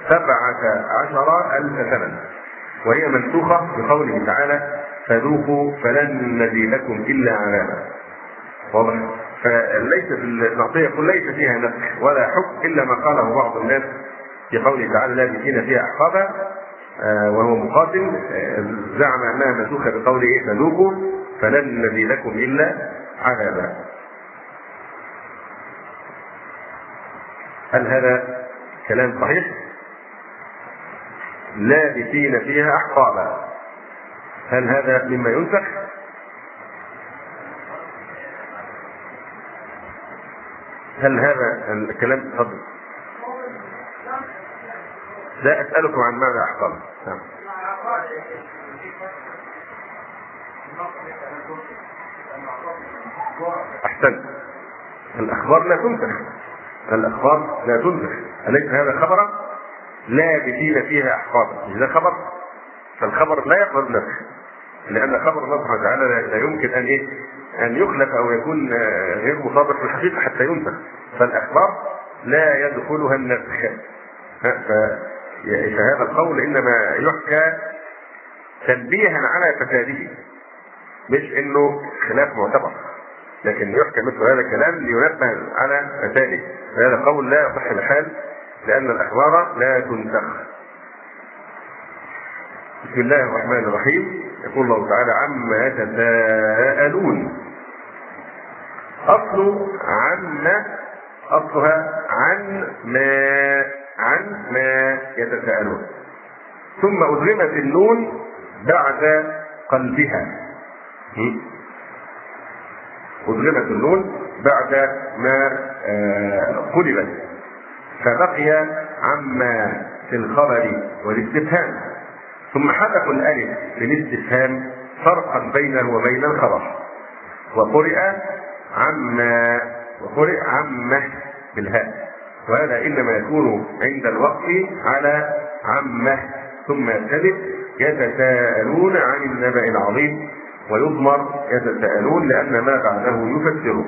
17,000 سنة، وهي منسوخة بقوله تعالى فذوقوا فلن نزيدكم إلا عذابا. واضح؟ فليس النعطية يقول ليس فيها نسخ ولا حكم إلا ما قاله بعض الناس في قوله تعالى لابثين فيها أحقابا، وهو مقاتل زعم أنها منسوخة بقوله فذوقوا فلن نزيدكم إلا عذابا. هل هذا كلام صحيح؟ لابثين فيها أحقابا، هل هذا مما ينسخ؟ هل هذا الكلام تفضل؟ لا أسألكم عن معنى أحقاب. نعم. أحسن. الأخبار لا تنسخ. الأخبار لا تنسخ. أليس هذا خبرا لابثين فيها أحقابا؟ إذا خبر فالخبر لا يقبل النسخ، لأن خبر الله سبحانه وتعالى لا يمكن أن يخلف أو يكون غير مطابق للحقيقة حتى ينسخ. فالأخبار لا يدخلها النسخ. فهذا القول إنما يحكى تنبيها على فساده، مش إنه خلاف معتبر، لكن يحكى مثل هذا الكلام لينبه على فساده. فهذا القول لا يصح بحال، لأن الأخبار لا تنسخ. بسم الله الرحمن الرحيم. يقول الله تعالى: عما يتساءلون. أصلها عن ما يتساءلون، ثم أدغمت النون بعد قلبها. أدغمت النون بعد ما قلبت، فبقي عما في الخبر والاستفهام، ثم حذفوا الألف للاستفهام فرقا بينه وبين الخبر، وقرئ عمه بالهاء، وهذا إنما يكون عند الوقف على عمه، ثم يبتدئ يتساءلون عن النبأ العظيم، ويضمر يتساءلون لأن ما بعده يفسره.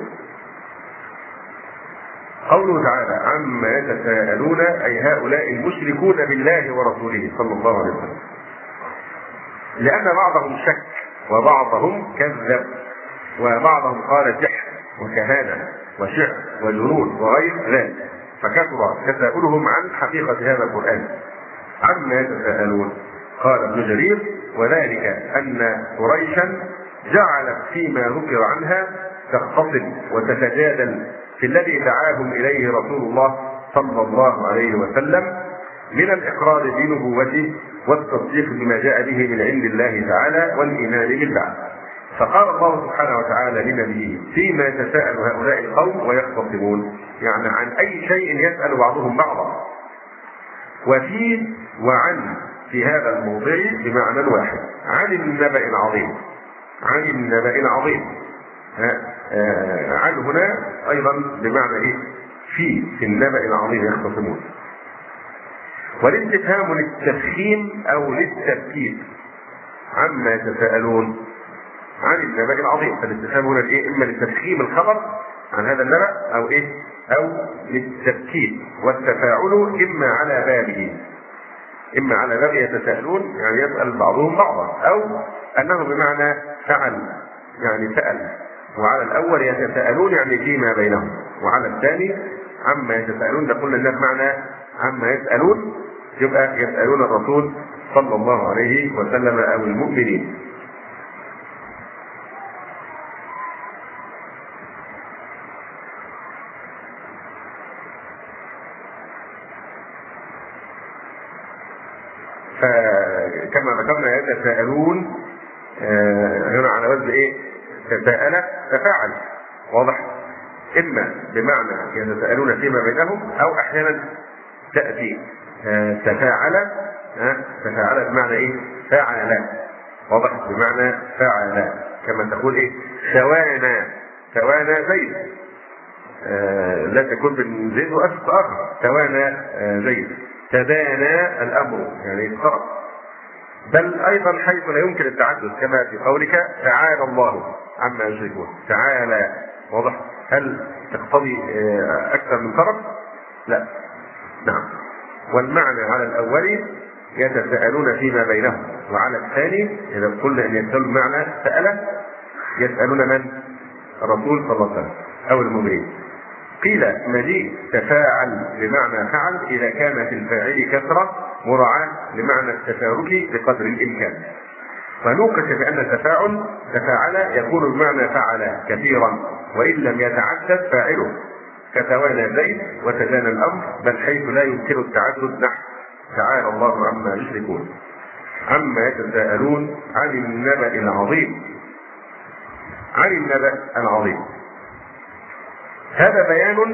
قوله تعالى: عما يتساءلون، أي هؤلاء المشركون بالله ورسوله صلى الله عليه وسلم، لأن بعضهم شك وبعضهم كذب، وبعضهم قال سحر وكهانة وشعر وجنون وغير ذلك، فكثر تساؤلهم عن حقيقة هذا القرآن. عما يتساءلون. قال ابن جرير: وذلك أن قريشا جعلت فيما ذكر عنها تختصم وتتجادل في الذي دعاهم إليه رسول الله صلى الله عليه وسلم من الإقرار بنبوته والتصديق بما جاء به من عند الله تعالى والإيمان بالبعث. فقال الله سبحانه وتعالى لنبيه: فيما يتساءل هؤلاء القوم ويختصمون، يعني عن أي شيء يسأل بعضهم بعضا. وفي وعن في هذا الموضع بمعنى واحد، عن النبأ العظيم. عن النبأ العظيم. عن هنا أيضا بمعنى إيه؟ في النبأ العظيم يختصمون. والاستفهام للتفخيم أو للتبكير. عما يتساءلون عن النبأ العظيم، فالاستفهام هنا إيه؟ إما لتفخيم الخبر عن هذا النبأ أو إيه؟ أو للتبكير، والتفاعل إما على بابه، إما على باب يتساءلون يعني يسأل بعضهم بعضا، أو أنه بمعنى فعل يعني سأل. وعلى الأول يتساءلون يعني فيما بينهم، وعلى الثاني عما يتساءلون ده قلنا إنه بمعنى عما يسألون، يبقى يسألون الرسول صلى الله عليه وسلم أو المؤمنين. فكما ذكرنا يتساءلون هنا على وزن ايه؟ تساءل تفاعل، واضح؟ اما بمعنى يتساءلون فيما بينهم، او احيانا تاتي تفاعل. تفاعل بمعنى ايه؟ فاعل، واضح؟ بمعنى فاعل، كما تقول ايه؟ ثوانا زيد، لا تكون بين زيد واسف اخر. ثوانا زيد، تدانى الامر يعني اقترب. بل ايضا حيث لا يمكن التعدد، كما في قولك تعالى الله عما يشركون. تعالى، واضح؟ هل تقتضي اكثر من طرف؟ لا. نعم. والمعنى على الاول يتساءلون فيما بينهم، وعلى الثاني اذا قلنا ان يسألون بمعنى سأل، يسألون من؟ الرسول صلى الله عليه وسلم او المؤمنين. قيل مجيء تفاعل بمعنى فعل إذا كان في الفاعل كثرة مراعاة لمعنى التفارك بقدر الإمكان. ونوقش بأن تفاعل يكون بمعنى فعل كثيرا وإن لم يتعدد فاعله، كتوالى زيد وتدانى الأمر، بل حيث لا يمكن التعدد نحو تعالى الله عما يشركون. عما يتساءلون عن النبأ العظيم. عن النبأ العظيم، هذا بيان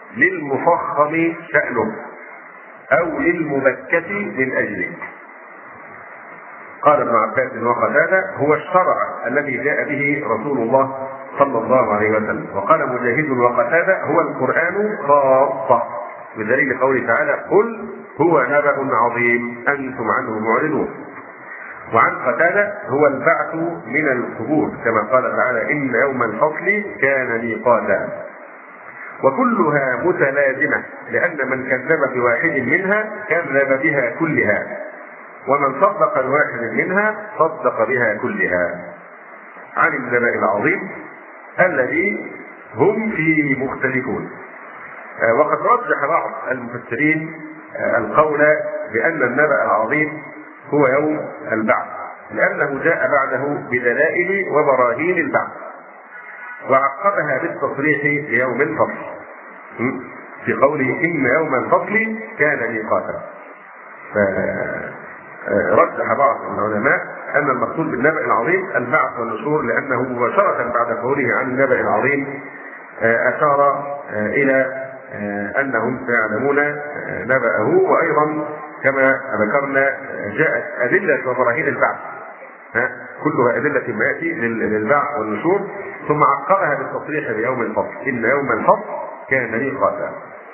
للمفخم شأنه أو للمبكت من أجله. قال ابن عباس وقتادة: هو الشرع الذي جاء به رسول الله صلى الله عليه وسلم. وقال مجاهد وقتادة: هو القرآن خاصة، بدليل قوله تعالى: قل هو نبأ عظيم أنتم عنه معرضون. وعن قتادة: هو البعث من القبور، كما قال تعالى: إن يوم الفصل كان ميقاتا. وكلها متلازمة، لأن من كذب بواحد منها كذب بها كلها، ومن صدق بواحد منها صدق بها كلها. عن النبأ العظيم الذي هم فيه مختلفون. وقد رجح بعض المفسرين القول بأن النبأ العظيم هو يوم البعث، لأنه جاء بعده بدلائل وبراهين البعث، وعقبها بالتصريح بيوم الفصل في قوله: إن يوم الفصل كان ميقاتا. فرجح بعض العلماء أن المقصود بالنبأ العظيم البعث والنشور، لأنه مباشرة بعد قوله عن النبأ العظيم أشار إلى أنهم سيعلمون نبأه. وأيضا كما ذكرنا جاءت أدلة وبراهين البعث، كلها أدلة ما يأتي للبعث والنشور، ثم عقبها بالتصريح بيوم الفصل: إن يوم الفصل كان ميقاتا.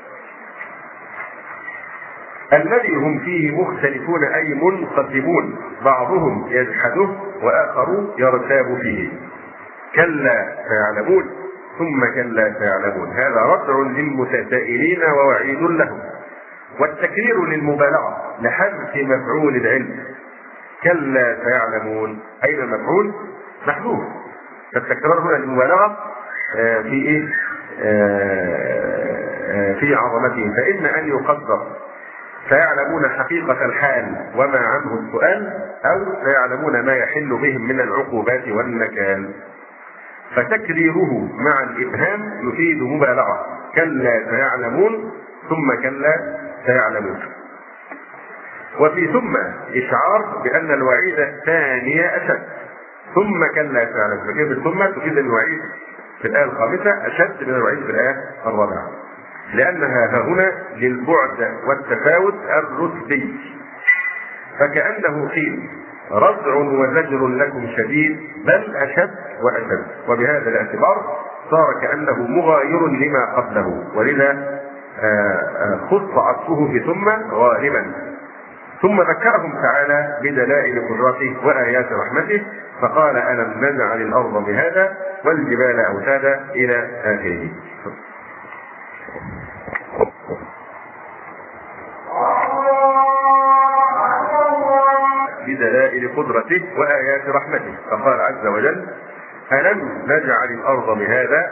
الذي هم فيه مختلفون أي منقسمون، بعضهم يجحده وآخر يرتاب فيه. كلا سيعلمون ثم كلا سيعلمون، هذا ردع للمتسائلين ووعيد لهم. والتكرير للمبالغة لحذف مفعول العلم. كلا سيعلمون، أين المفعول؟ محذوف. فالتكرار هنا للمبالغة في إيه؟ في عظمته. فإن أن يقدر سيعلمون حقيقة الحال وما عنه السؤال، أو سيعلمون ما يحل بهم من العقوبات والنكال. فتكريره مع الإبهام يفيد مبالغة. كلا سيعلمون ثم كلا سيعلمون. وفي ثم إشعار بأن الوعيد الثانية أشد. ثم كلا سيعلمون، فكلمة ثم تفيد الوعيد في الآية الخامسة أشد من الوعيد في الآية الرابعة، لأنها هنا للبعد والتفاوت الرتبي. فكأنه قيل: ردع وزجر لكم شديد، بل أشد وأشد. وبهذا الاعتبار صار كأنه مغاير لما قبله، ولذا خص عطفه في ثم غالبا. ثم ذكرهم تعالى بدلائل قدرته وآيات رحمته، فقال: ألم نجعل الأرض بهذا والجبال أوتادا إلى آخره. بدلائل قدرته وآيات رحمته، فقال عز وجل: ألم نجعل الأرض بهذا.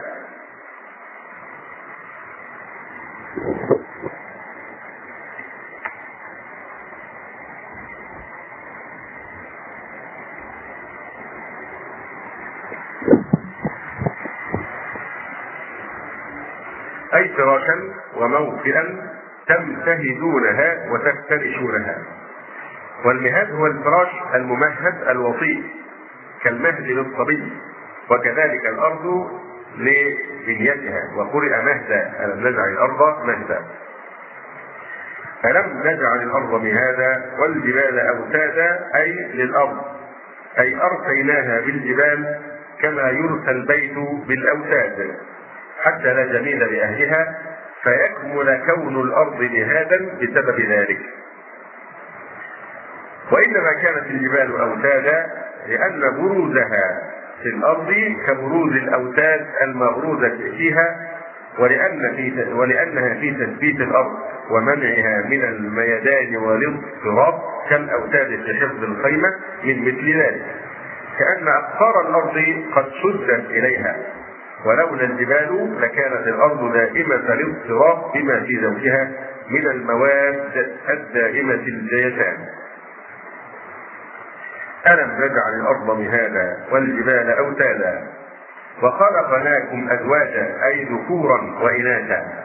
أي فراشا وموطئا تمتهدونها وتفترشونها. والمهاد هو الفراش الممهد الوطيء كالمهد للصبي، وكذلك الأرض لبنيتها، وقرئ مهدا: ألم نجعل الأرض مهدا. ألم نجعل الأرض مهادا والجبال أوتادا، أي للأرض، أي أرسيناها بالجبال كما يرسى البيت بالأوتاد، حتى لا جميل لأهلها، فيكمل كون الأرض مهادا بسبب ذلك. وإنما كانت الجبال أوتادا لأن بروزها في الأرض كبروز الأوتاد المغروزة فيها، ولأنها في تثبيت الأرض ومنعها من الميدان والاضطراب كالأوتاد في حفظ الخيمة من مثل ذلك، كأن أقطار الأرض قد شدت إليها، ولولا الجبال لكانت الأرض دائمة الاضطراب بما في زوجها من المواد الدائمة الجيشان. ألم نجعل الأرض مهادا والجبال أوتادا وخلقناكم أزواجا، أي ذكورا وإناثا،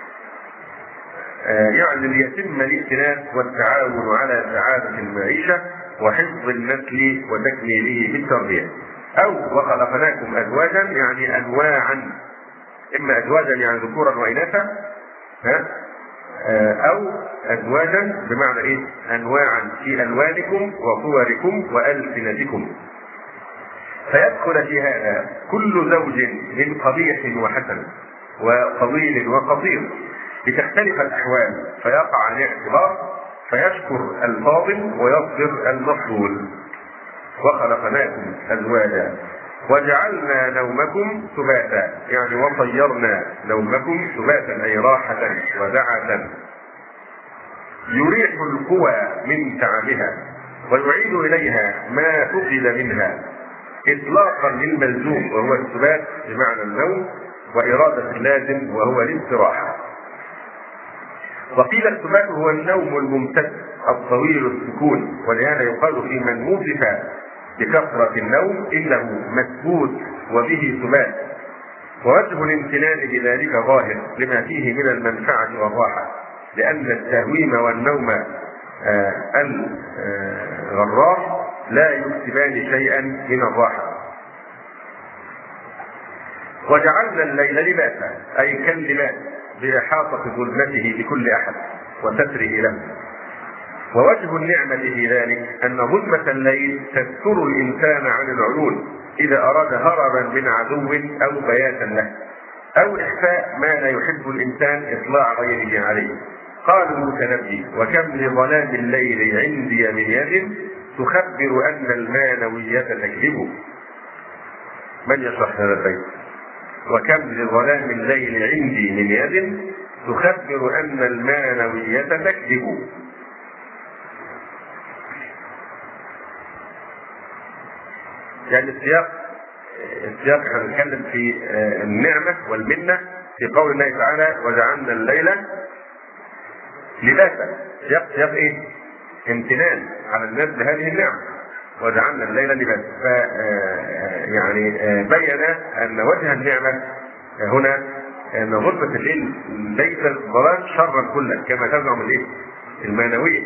يعني ليتم الائتلاف والتعاون على سعادة المعيشة وحفظ النسل وتكميله بالتربية. أو وخلقناكم أزواجا يعني أنواعا، إما أزواجا يعني ذكورا وإناثا، أو أزواجا بمعنى إيه؟ أنواعا في ألوانكم وصوركم وألسنتكم. فيدخل في هذا كل زوج من قبيح وحسن وطويل وقصير لتختلف الأحوال، فيقع الاعتبار فيشكر الفاضل ويصبر المفضول. وخلقناكم أزواجا وجعلنا نومكم سباتا، يعني وصيرنا نومكم سباتا أي راحة ودعة، يريح القوى من تعبها ويعيد إليها ما فقد منها إطلاقا للملزوم وهو السبات بمعنى النوم، وإرادة اللازم وهو الاستراحة. وقيل السبات هو النوم الممتد الطويل السكون، ولهذا يقال في من وصف بكثرة النوم إنه مثبوت وبه سبات. ووجه الامتنان بذلك ظاهر لما فيه من المنفعة والراحة، لأن التهويم والنوم الغراء لا يكسبان شيئا من الراحة. وجعلنا الليل لباسا أي كاللباس بإحاطة ظلمته بكل أحد وستره له. ووجه النعمة في ذلك أن ظلمة الليل تستر الإنسان عن العيون إذا أراد هربا من عدو أو بياتا له أو إخفاء ما لا يحب الإنسان إطلاع غيره عليه. قال المتنبي: وكم لظلام الليل عندي من يد تخبر أن المانوية تكذب. من يشرح هذا البيت؟ وكم لظلام الليل عندي من يد تخبر أن المانوية تكذب. يعني السياق احنا بنتكلم في النعمة والمنة في قول الله تعالى: وجعلنا الليل لباسا. سياق ايه؟ امتنان على الناس بهذه النعمة، وجعلنا الليل لباسا. يعني بين ان وجه النعمة هنا ان غرفة الليل ليس الظلام شرا كلا كما تزعم الايه؟ المانوية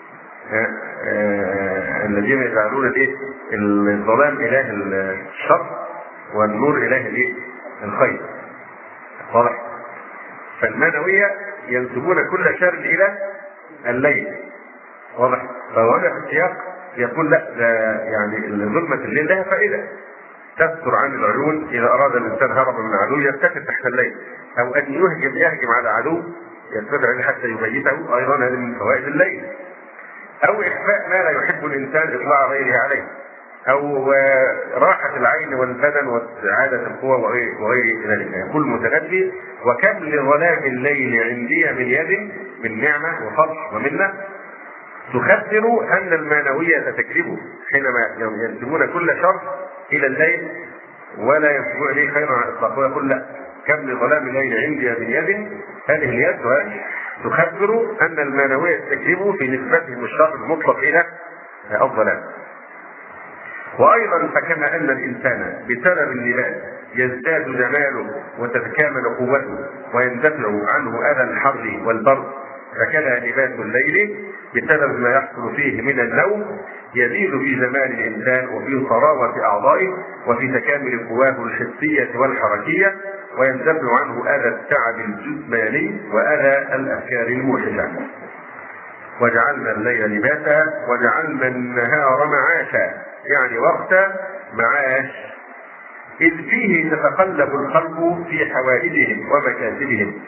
الذين يجعلون الايه؟ الظلام اله الشر والنور اله الايه؟ الخير. واضح؟ فالمانوية ينسبون كل شر الى الليل. واضح؟ فهنا في السياق يقول لا، يعني ظلمة الليل لها فائدة تستر عن العيون إذا أراد الإنسان هربا من عدو يرتكب تحت الليل، أو أن يهجم على عدو يستدعي حتى يبيته، أيضا هذه من فوائد الليل. أو إخفاء ما لا يحب الإنسان إطلاع غيره عليه، أو راحة العين والبدن واستعادة القوى وغير ذلك. يقول المتنبي: وكم لظلام الليل عندي من يد، من نعمة وفضل ومنة، تخبر أن المانوية تكذب، حينما ينسبون كل شر إلى الليل ولا ينسبون إليه خيرا على الإطلاق. ويقول لا، كم لظلام الليل عندي من يد، هذه اليد تخبر أن المانوية تكذب في نسبتهم الشر المطلق إلى الظلام. وأيضا فكما أن الإنسان بسبب اللباس يزداد جماله وتتكامل قوته ويندفع عنه أذى الحر والبرد، فكذا لباس الليل بسبب ما يحصل فيه من النوم يزيد في جمال الإنسان وفي طراوة أعضائه وفي تكامل قواه الحسية والحركية، ويندفع عنه أذى التعب الجسماني وأذى الأفكار الموحشة. وجعلنا الليل لباسا وجعلنا النهار معاشا، يعني وقت معاش، إذ فيه تتقلب الخلق في حوائجهم ومكاسبهم.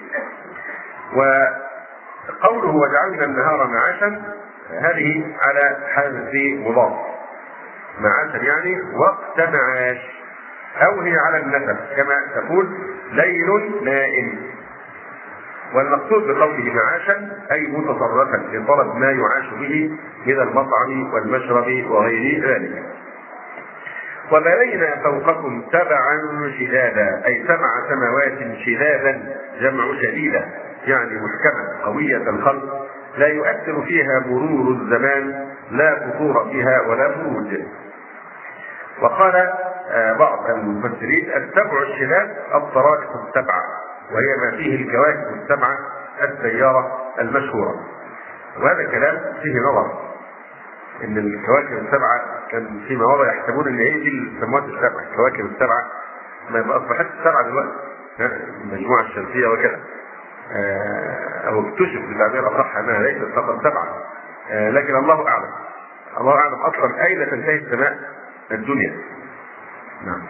وقوله وجعلنا النهار معاشا هذه على حذف مضاف، معاشا يعني وقت معاش، أو هي على النسب كما تقول ليل نائم. والمقصود بقوله معاشا أي متصرفا لطلب ما يعاش به من المطعم والمشرب وغير ذلك. وبنينا فوقكم سبعا شدادا، أي 7 سماوات شدادا جمع شديدة، يعني محكمة قوية الخلق لا يؤثر فيها مرور الزمان، لا فتور فيها ولا فروج. وقال بعض المفسرين: السبع الشداد الطرائق السبعة، وهي ما فيه الكواكب السبعة السيارة المشهورة. وهذا كلام فيه نظر، ان الكواكب السبعة كان في مواضع يحسبون ان هي دي السماوات السبعة، الكواكب السبعة ما اصبحت السبعة دلوقتي، المجموعة الشمسية وكذا، أو اكتشف بتعبير أصح أنها ليست فقط 7، لكن الله أعلم. الله أعلم أصلا أين تنتهي السماء الدنيا. نعم.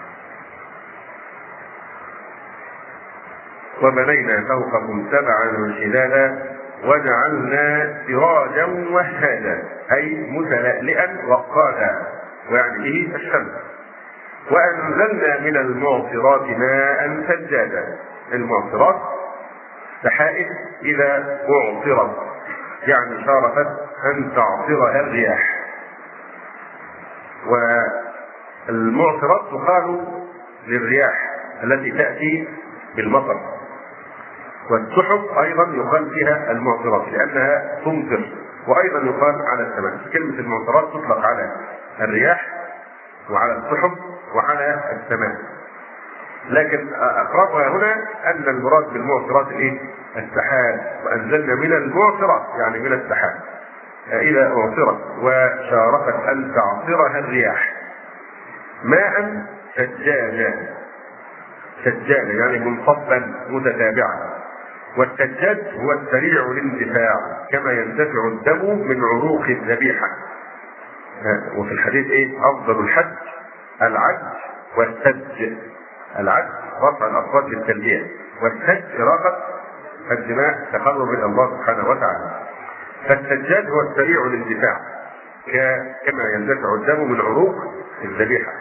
وبنينا فوقكم 7 شدادا وجعلنا سراجا وهاجا، أي متلألئا وقادا، ويعني به الشمس. وأنزلنا من المعصرات ماء ثجاجا. المعصرات سحائب إذا أعصرت، يعني شارفت أن تعصرها الرياح. والمعصرات تقال للرياح التي تأتي بالمطر، والسحب أيضا يقال فيها المعصرات لأنها تمطر، وأيضا يقال على السماء. كلمة المعصرات تطلق على الرياح وعلى السحب وعلى السماء، لكن أقربها هنا أن المراد بالمعصرات السحاب. وأنزلنا من المعصرات يعني من السحاب إذا أعصرت وشارفت أن تعصرها الرياح ماء ثجاجا. ثجاجا يعني منصبا متتابعا. والثجاج هو السريع الاندفاع كما يندفع الدم من عروق الذبيحة. وفي الحديث أفضل الحج العج والثج. العج رفع الأصوات للتلبية، والثج إراقة الدماء تقرب إلى الله سبحانه وتعالى. فالثجاج هو السريع الاندفاع كما يندفع الدم من عروق الذبيحة،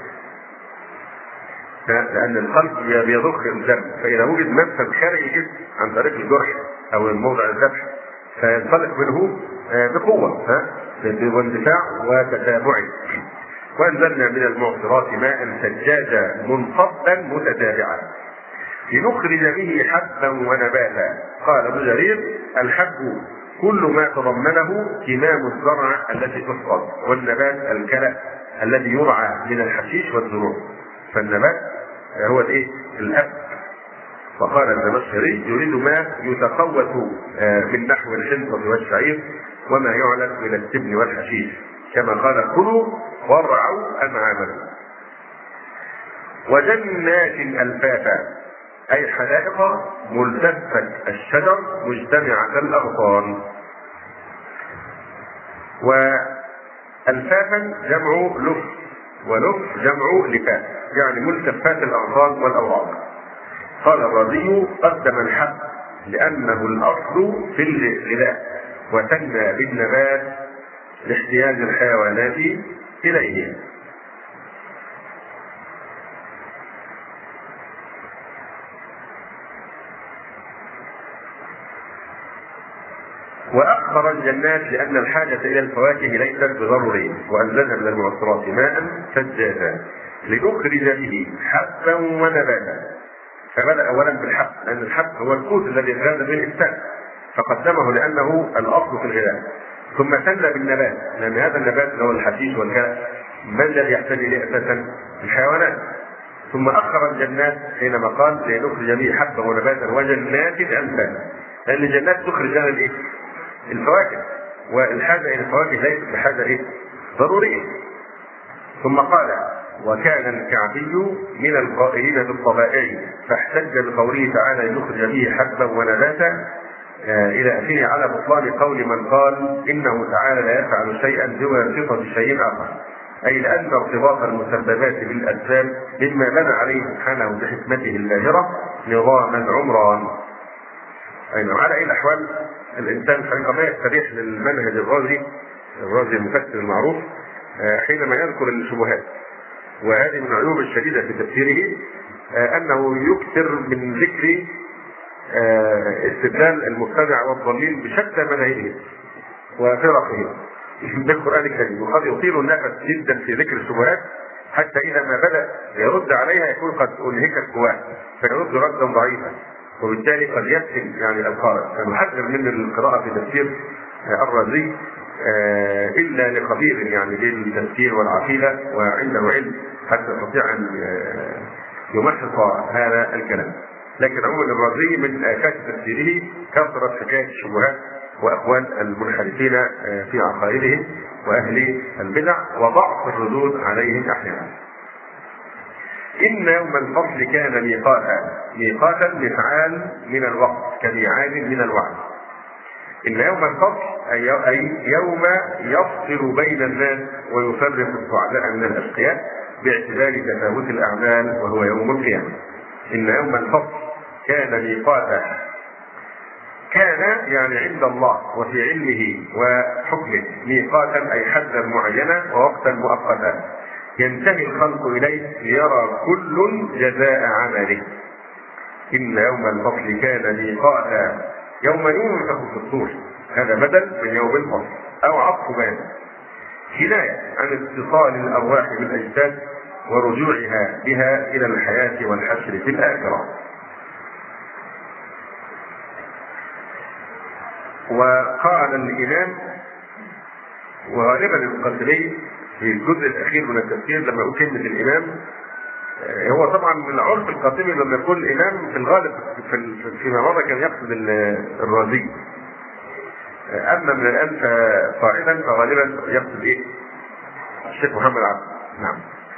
لأن القلب بيضخ الدم، فإذا وجد منفذ خارجي عن طريق الجرح أو الموضع الذبح فينطلق منه بقوة باندفاع وتتابعه. وأنزلنا من المعصرات ماء ثجاجا منصبا متتابعا لنخرج به حبا ونباتا. قال ابن جرير: الحب كل ما تضمنه كمام الزرع التي تحصد، والنبات الكلأ الذي يرعى من الحشيش والزروع. فالنبات هو الأب. وقال الزمخشري: يريد ما يتقوت من نحو الحنطة والشعير وما يعلن من التبن والحشيش، كما قال: كلوا وارعوا أنعامكم. وجنات ألفافا أي حدائق ملتفة الشجر مجتمعة الأغصان. وألفافا جمع لف، ولف جمع لفاف، يعني ملتفات الأغصان والأوراق. قال الرازي: قدم الحب لأنه الأصل في الغذاء، وثنى بالنبات لاحتياج الحيوانات إليه. وأخبر الجنات لأن الحاجة إلى الفواكه ليست بضرورية. وأنزلنا من المعصرات ماء ثجاجا لنخرج به حبا ونباتا. فبدأ أولا بالحب، لأن الحب هو القوت الذي يتغذى به الإنسان، فقدمه لأنه الأصل في الغذاء. ثم ثنى بالنبات، لأن هذا النبات هو الحشيش والكلأ، ما الذي يحتاج إليه أساسا؟ الحيوانات. ثم أخر الجنات حينما قال: لنخرج به حبا ونباتا وجنات ألفافا، لأن الجنات تخرج لنا الفواكه، والحاجة إلى الفواكه ليست بحاجة ضرورية. ثم قال: وكان الكعبي من القائلين بالطبائع، فاحتج بقوله تعالى: لنخرج به حبا ونباتا إلى آخره على بطلان قول من قال إنه تعالى لا يفعل شيئا بواسطة شيء آخر، أي لأن ارتباط المسببات بالأسباب مما بنى عليه سبحانه بحكمته الباهرة نظام العمران. على أي الأحوال الإنسان حقيقة ما يستريح للمنهج الرازي المفسر المعروف حينما يذكر الشبهات. وهذه من العيوب الشديدة في تفسيره أنه يكثر من ذكر استدلال المبتدع والضالين بشتى مذاهبهم وفرقهم بالقرآن الكريم، وقد يطيل النفس جدا في ذكر الشبهات حتى إذا ما بدأ يرد عليها يكون قد أنهكت قواه فيرد ردا ضعيفا، وبالتالي قد يفتن القارئ. فنحذر من القراءة في تفسير الرازي إلا لخبير بالتفسير والعقيدة وعنده علم حتى يستطيع أن يمحص هذا الكلام. لكن عموما الرازي من آفات تفسيره كثرت حكاية الشبهات وأقوال المنحرفين في عقائدهم وأهل البدع وضعف الردود عليهم أحيانا. إن يوم الفصل كان ميقاتا مفعال من الوقت كميعاد من الوعد. إن يوم الفصل أي يوم يفصل بين الناس ويفرق السعداء من الأشقياء باعتبار تفاوت الأعمال وهو يوم القيامة. إن يوم الفصل كان ميقاتا، كان يعني عند الله وفي علمه وحكمه، ميقاتا أي حدا معينا ووقتا مؤقتا ينتهي الخلق إليه ليرى كل جزاء عمله. إن يوم الفصل كان ميقاتا، يوم ينفخ في الصور، هذا بدل من يوم الفصل أو عطف بان، كناية عن اتصال الأرواح بالأجساد ورجوعها بها إلى الحياة والحشر في الآخرة. وقال الإمام، وغالبا القاسمي في الجزء الأخير من التفسير لما يقول كلمة الإمام، هو طبعا من عرف القاسمي لما يقول الإمام في الغالب فيما مضى كان يقصد الرازي، أما من الآن صاعدا فغالبا يقصد إيه؟ الشيخ محمد عبد. نعم.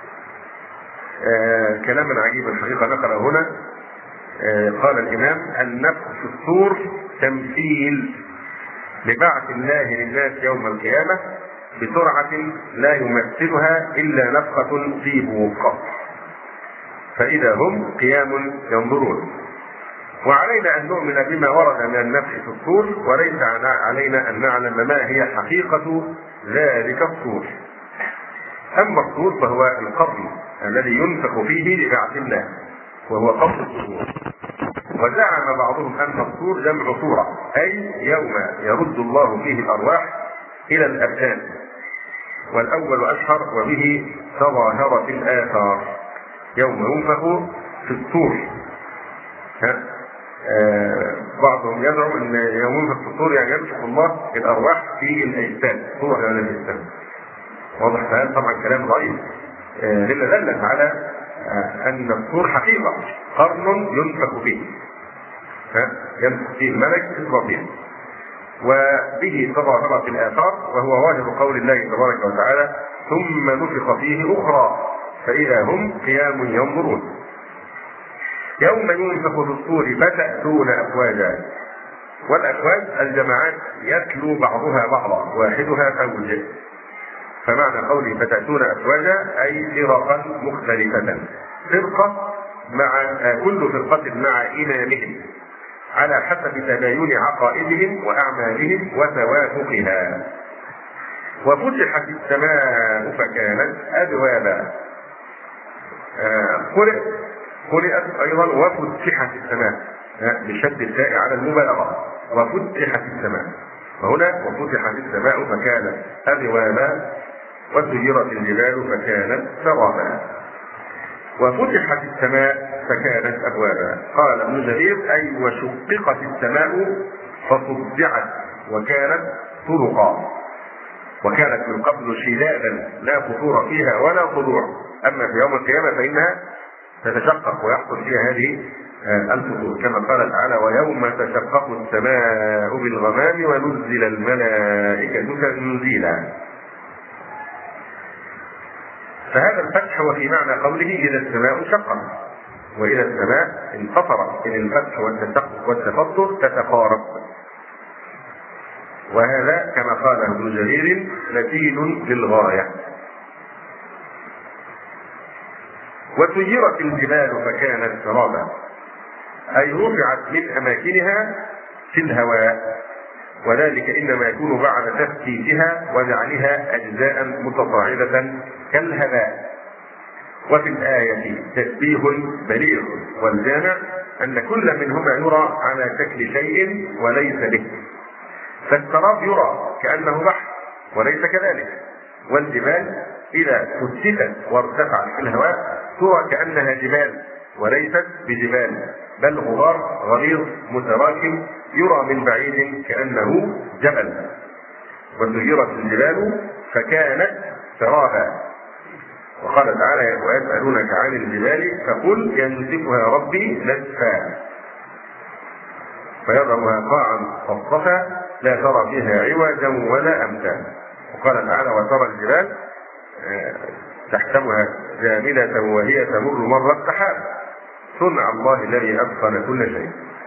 كلاما عجيبا الحقيقة نقرأ هنا. قال الإمام: النفخ في الصور تمثيل لبعث الله للناس يوم القيامة بسرعة لا يمثلها إلا نفخة في بوق، فإذا هم قيام ينظرون. وعلينا أن نؤمن بما ورد من النفخ في الصور، وليس علينا أن نعلم ما هي حقيقة ذلك الصور. أما الصور فهو القبر الذي ينفخ فيه لبعث الله، وهو قبر الصور. وزعم بعضهم أن الصور جمع صورة، أي يوم يرد الله فيه الأرواح إلى الأبدان، والأول أشهر وبه تظاهرت الآثار. يوم ينفخ في الصور، بعضهم يدعو أن يوم ينفخ في الصور يعني ينفخ الله الأرواح في الأجساد، صور من الأجساد. واضح هذا طبعا كلام ضعيف، لأن دلت على أن الصور حقيقة، قرن ينفخ فيه، ينفخ فيه الملك إسرافيل، وبه تظاهرت الآثار، وهو واجب قول الله تبارك وتعالى: ثم نفخ فيه أخرى فإذا هم قيام ينظرون. يوم ينفخ في الصور فتأتون أفواجا، والأفواج الجماعات يتلو بعضها بعضا، واحدها فوج، فمعنى قوله فتأتون أفواجا أي فرقا مختلفة، فرقة مع كل فرقة مع إمامهم على حسب تباين عقائدهم وأعمالهم وتوافقها. وفتحت السماء فكانت أبوابا، قرئت أيضا وفتحت السماء بشد التاء على المبالغة، وفتحت السماء، وهنا وفتحت السماء فكانت أبوابا، وسيرت الجبال فكانت سرابا. وفتحت السماء فكانت أبوابا، قال ابن جرير: أي وشققت السماء فصدعت وكانت طرقا، وكانت من قبل شدادا لا فطور فيها ولا طلوع، أما في يوم القيامة فإنها تتشقق ويحصل فيها هذه الفطور، كما قال تعالى: ويوم تشقق السماء بالغمام ونزل الملائكة تنزيلا. فهذا الفتح هو في معنى قوله: إذا السماء انشقت، وإذا السماء انفطرت، إن الفتح والتشقق والتفطر تتقارب. وهذا كما قاله ابن جرير مثيل للغاية. وسيرت الجبال فكانت سرابا، أي رفعت من أماكنها في الهواء، وذلك إنما يكون بعد تفتيتها وجعلها أجزاء متصاعدة كالهباء. وفي الآية تشبيه بليغ، والجامع أن كل منهما يرى على شكل شيء وليس به، فالسراب يرى كأنه بحر وليس كذلك، والجبال إذا فتتت وارتفعت في الهواء ترى كأنها جبال وليست بجبال، بل غبار غليظ متراكم يرى من بعيد كأنه جبل. وسيرت الجبال فكانت سرابا. وقال تعالى: ويسألونك عن الجبال فقل ينسفها ربي نسفا فيذرها قاعا صفصفا لا ترى فيها عوجا ولا أمتا. وقال تعالى: وترى الجبال تحسبها جامدة وهي تمر مر السحاب صنع الله الذي أتقن كل شيء.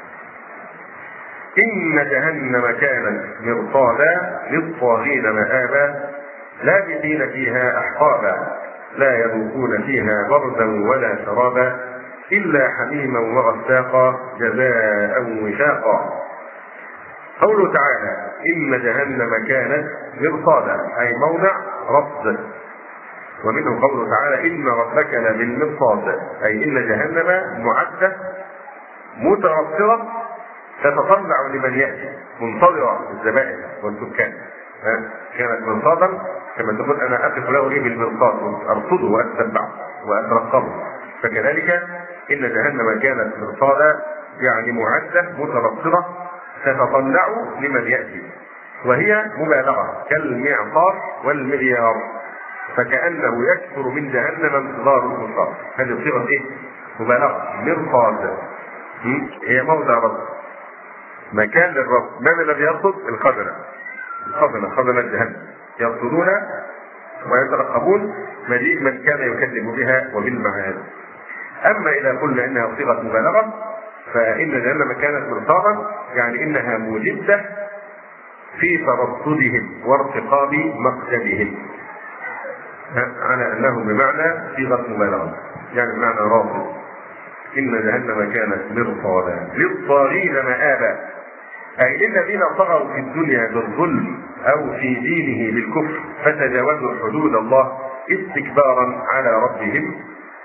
إن جهنم كانت مرصادا للطاغين مآبا لابثين فيها أحقابا لا يذوقون فيها بردا ولا شرابا إلا حميما وغساقا جزاء وفاقا. قوله تعالى إن جهنم كانت مرصادا أي موضع رصد، ومنه قوله تعالى إن ربك لبالمرصاد أي إن جهنم معدة مترصدة تتطلع لمن يأتي منتظرة الزبائن والسكان. كانت مرصادا كما تقول أنا أقف له بالمرصاد أرصده وأتبعه وأترقبه، فكذلك إن جهنم كانت مرصادا يعني معدة مترصدة تتطلع لمن يأتي، وهي مبالغة كالمعصار والمليار، فكأنه يكثر من جهنم انتظار المرصاد. هذه صيغة إيه؟ مبالغة. مرصاد هي موضع رصد، مكان للرصد. من الذي يرصد؟ الخزنة جهنم يرصدون ويترقبون مجيء من كان يكذب بها وبالمعاد. أما إذا قلنا إنها صيغة مبالغة فإن جهنم كانت مرصادا يعني إنها مجدة في ترصدهم وارتقاب مقصدهم، على أنه بمعنى صيغة مبالغة يعني بمعنى راصد. إن جهنم كانت مرصادا للطاغين مآبا أي للذين طغوا في الدنيا بالظلم أو في دينه بالكفر فتجاوزوا حدود الله استكبارا على ربهم.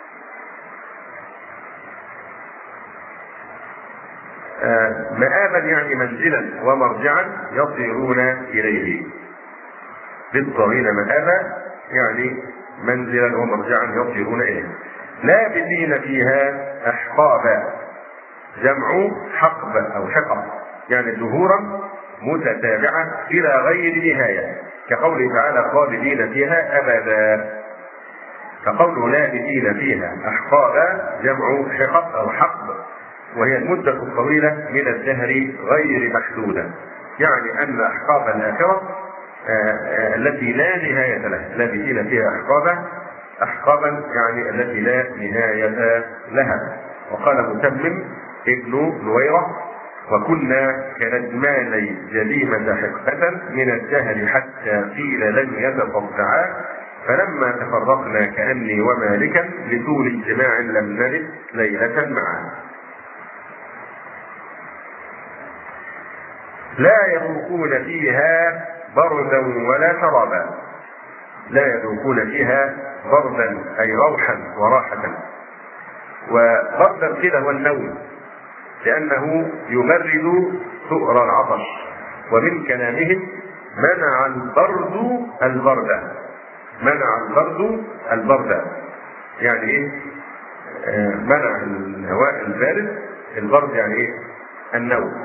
مآبا يعني منزلا ومرجعا يصيرون إليه. للطاغين مآبا يعني منزلا ومرجعا يصيرون إليه. لابثين فيها أحقابا جمع حقب أو حقب يعني ظهورا متتابعة إلى غير نهاية، كقوله تعالى خالدين فيها أبدا، كقوله لابثين فيها أحقابا جمع حقب أو حقب، وهي المدة الطويلة من الدهر غير محدودة، يعني أن أحقاب الآخرة التي لا نهاية لها. لابثين فيها أحقابا يعني التي لا نهاية لها. وقال متمم ابن نويرة وكنا كندماني جليمة حقبة من الدهر حتى قيل لن يتصدعا فلما تفرقنا كأني ومالكا لطول اجتماع لم نرد ليلة معا. لا يذوقون فيها بردا ولا شرابا. لا يذوقون فيها بردا أي روحا وراحة، وبردا كده هو النوم لأنه يبرد سؤر العطش. ومن كلامهم منع البرد البرد، منع البرد البرد يعني إيه؟ منع الهواء البارد. البرد يعني إيه؟ النوم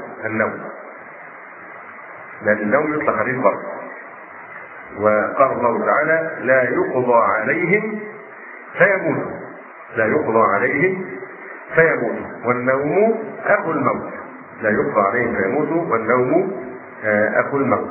لأن النوم يطلق عليه البرد. وقال الله تعالى لا يقضى عليهم فيموتوا، لا يقضى عليهم فيموتوا والنوم أخو الموت. لا يقضى عليهم فيموتوا والنوم أخو الموت.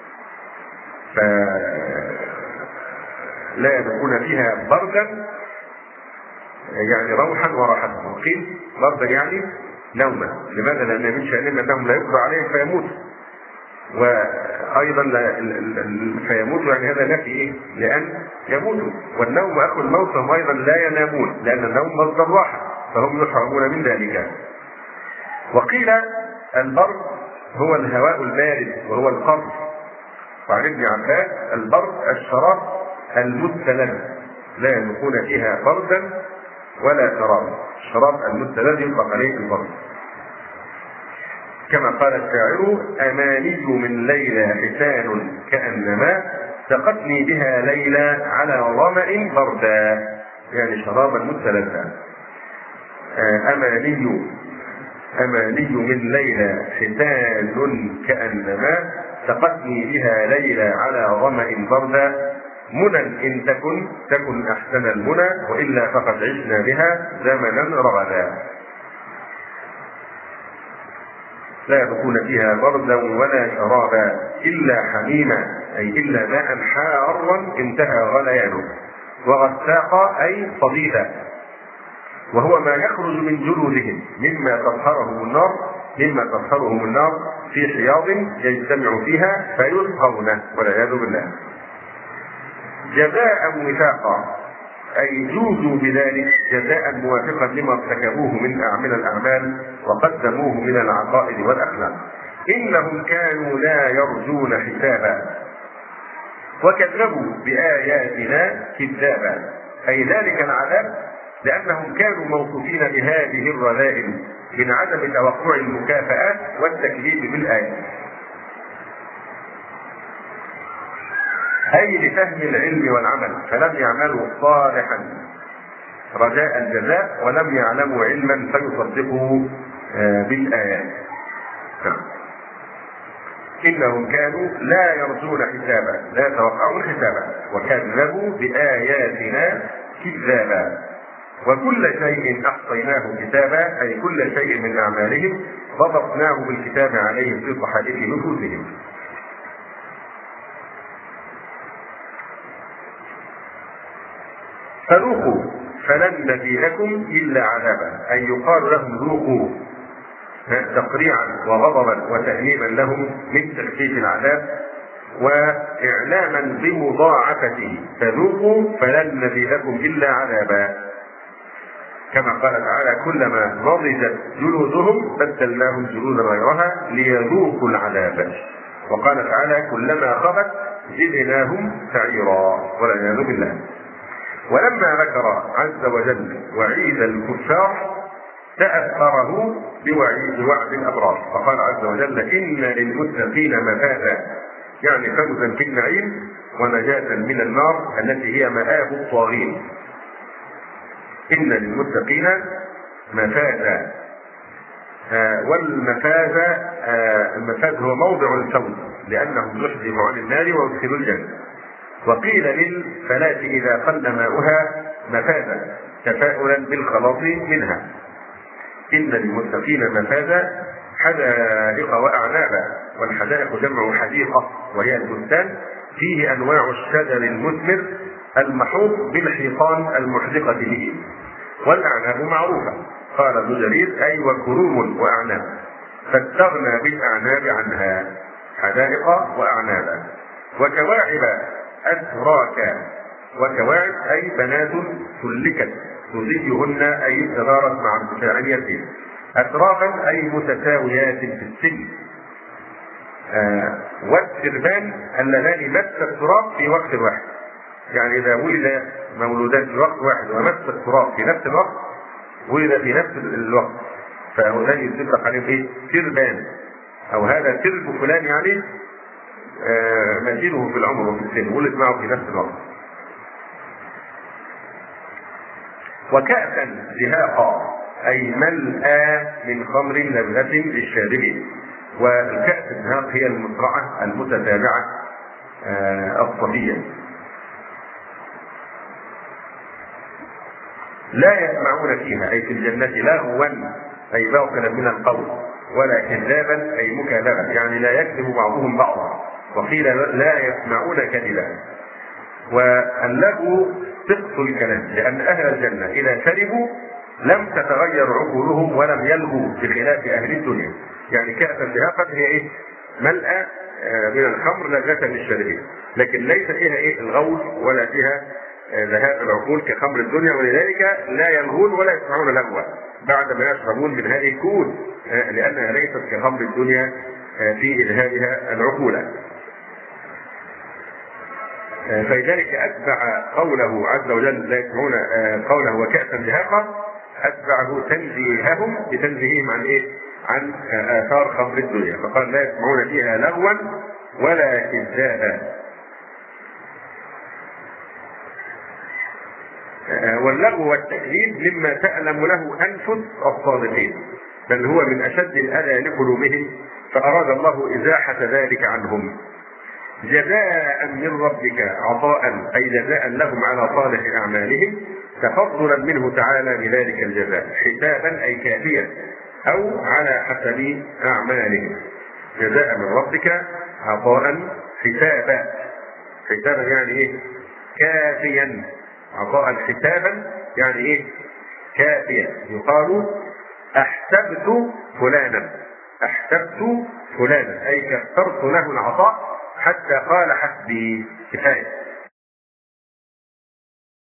فلا يذوقون فيها بردا يعني روحا وراحة، وقيل بردا يعني نوما. لماذا؟ لأن من شأنهم أنهم لا يقضى عليهم فيموتوا، وأيضا فيموتوا يعني هذا نفي إيه؟ لأن يموتوا. والنوم أخو الموت هم أيضا لا ينامون لأن النوم مصدر راحة فهم يحرمون من ذلك. وقيل البرد هو الهواء البارد وهو القر. وعن ابن عباس البرد الشراب المستلذ لا يذوقون فيها بردا ولا شرابا. الشراب المستلذ يطلق عليه البرد. كما قال الشاعر أماني من ليلى حسان كأنما سقتني بها ليلى على ظمأ بردا يعني شرابا مستلذا. أماني من ليلى حسان كأنما سقتني بها ليلى على ظمأ بردا منى إن تكن أحسن المنى وإلا فقد عشنا بها زمنا رغدا. لا يذوقون فيها بردا ولا شرابا إلا حميما أي إلا ماء حارا انتهى غليانه. وغساقا أي صديدا، وهو ما يخرج من جلودهم مما تطهرهم النار في حياض يجتمع فيها فيسقون والعياذ بالله. جزاء وفاقا أي جوزوا بذلك جزاء موافقا لما ارتكبوه من الأعمال وقدموه من العقائد والأخلاق. إنهم كانوا لا يرجون حسابا وكذبوا بآياتنا كذابا، أي ذلك العذاب لأنهم كانوا موصوفين بهذه الرذائل من عدم توقع المكافآت والتكذيب بالآيات، أي لفهم العلم والعمل، فلم يعملوا صالحا رجاء الجزاء ولم يعلموا علما فيصدقوا بالآيات. إنهم كانوا لا يرجون حسابا، لا يتوقعون حسابا، وكذبوا بآياتنا كذابا، وكل شيء أحصيناه كتابا، أي كل شيء من أعمالهم ضبطناه بالكتاب عليهم في صحائف نفوسهم. فذوقوا فلن نزيدكم إلا عذابا، أي يقال لهم ذوقوا تقريعا وغضبا وتأنيبا لهم من تخفيف العذاب وإعلاما بمضاعفته، فذوقوا فلن نزيدكم إلا عذابا، كما قال تعالى كلما نضجت جلودهم بدلناهم جلودا غيرها ليذوقوا العذاب، وقال تعالى كلما خبت زدناهم سعيرا والعياذ بالله. ولما ذكر عز وجل وعيد الكفار تأثره بوعد الأبرار، فقال عز وجل إن للمتقين مفازا، يعني فوزا في النعيم ونجاة من النار التي هي مآب الطاغين. إن للمتقين مفازا، المفاز هو موضع الفوز لأنهم يحجب عن النار ويدخلوا الجنة. وقيل للفلاة إذا قل ماؤها مفازا تفاؤلا بالخلاص منها. إن للمتقين مفازا حدائق وأعنابا، والحدائق جمع حديقة وهي البستان فيه أنواع الشجر المثمر المحوط بالحيطان المحدقة به، والأعناب معروفة، قال ابن جرير أي وكروم وأعناب، فاستغنى بالأعناب عنها، حدائق وأعنابا. وكواعب أتراكا، وكواعب أي بنات سلكت تزيهن أي تدارت مع ارتفاع اليتيم، أتراكا أي متساويات في السن. والسربان اللذان مس التراب في وقت واحد، يعني إذا ولد مولودان في وقت واحد ومس التراب في نفس الوقت ولد في نفس الوقت، فهؤلاء يطلق عليهم إيه؟ سربان، أو هذا سرب فلان يعني مثيله في العمر وفي السن، ولد معه في نفس الوقت. وكأسا دهاقا أي ملأى من خمر لذة للشاربين، والكأس الدهاق هي المسرعة المتتابعة الصفية. لا يسمعون فيها أي في الجنة لغوا أي باطلا من القول، ولا كذابا أي مكاذبا، يعني لا يكذب بعضهم بعضا، وقيل لا يسمعون كذبا. واللغو سقط الكلام، لأن أهل الجنة إذا شربوا لم تتغير عقولهم ولم يلغوا بخلاف أهل الدنيا. يعني كأسا دهاقا هي إيه؟ ملأى من الخمر لذة للشاربين، لكن ليس فيها إيه؟ الغول ولا فيها ذهاب العقول كخمر الدنيا، ولذلك لا يلغون ولا يسمعون لغوا بعد ما يشربون من هذه الكؤوس، لأنها ليست كخمر الدنيا في إذهابها العقول. فلذلك أتبع قوله عز وجل لا يسمعون قوله وكأسا دهاقا، أتبعه تنزيههم بتنزيههم عن إيه؟ عن آثار خمر الدنيا، فقال لا يسمعون فيها لغوا ولا كذابا. واللغو والتكذيب مما تألم له أنفس الصادقين، بل هو من أشد الأذى لقلوبهم، فأراد الله إزاحة ذلك عنهم. جزاء من ربك عطاء أي جزاء لهم على صالح أعمالهم، تفضلا منه تعالى بذلك الجزاء، حسابا أي كافيا أو على حسب أعمالهم. جزاء من ربك عطاء حسابا، حسابا يعني إيه؟ كافيا عطاء حسابا يعني ايه؟ كافيا. يقال احسبت فلانا، احسبت فلانا اي كثرت له العطاء حتى قال حسبي، كفايه.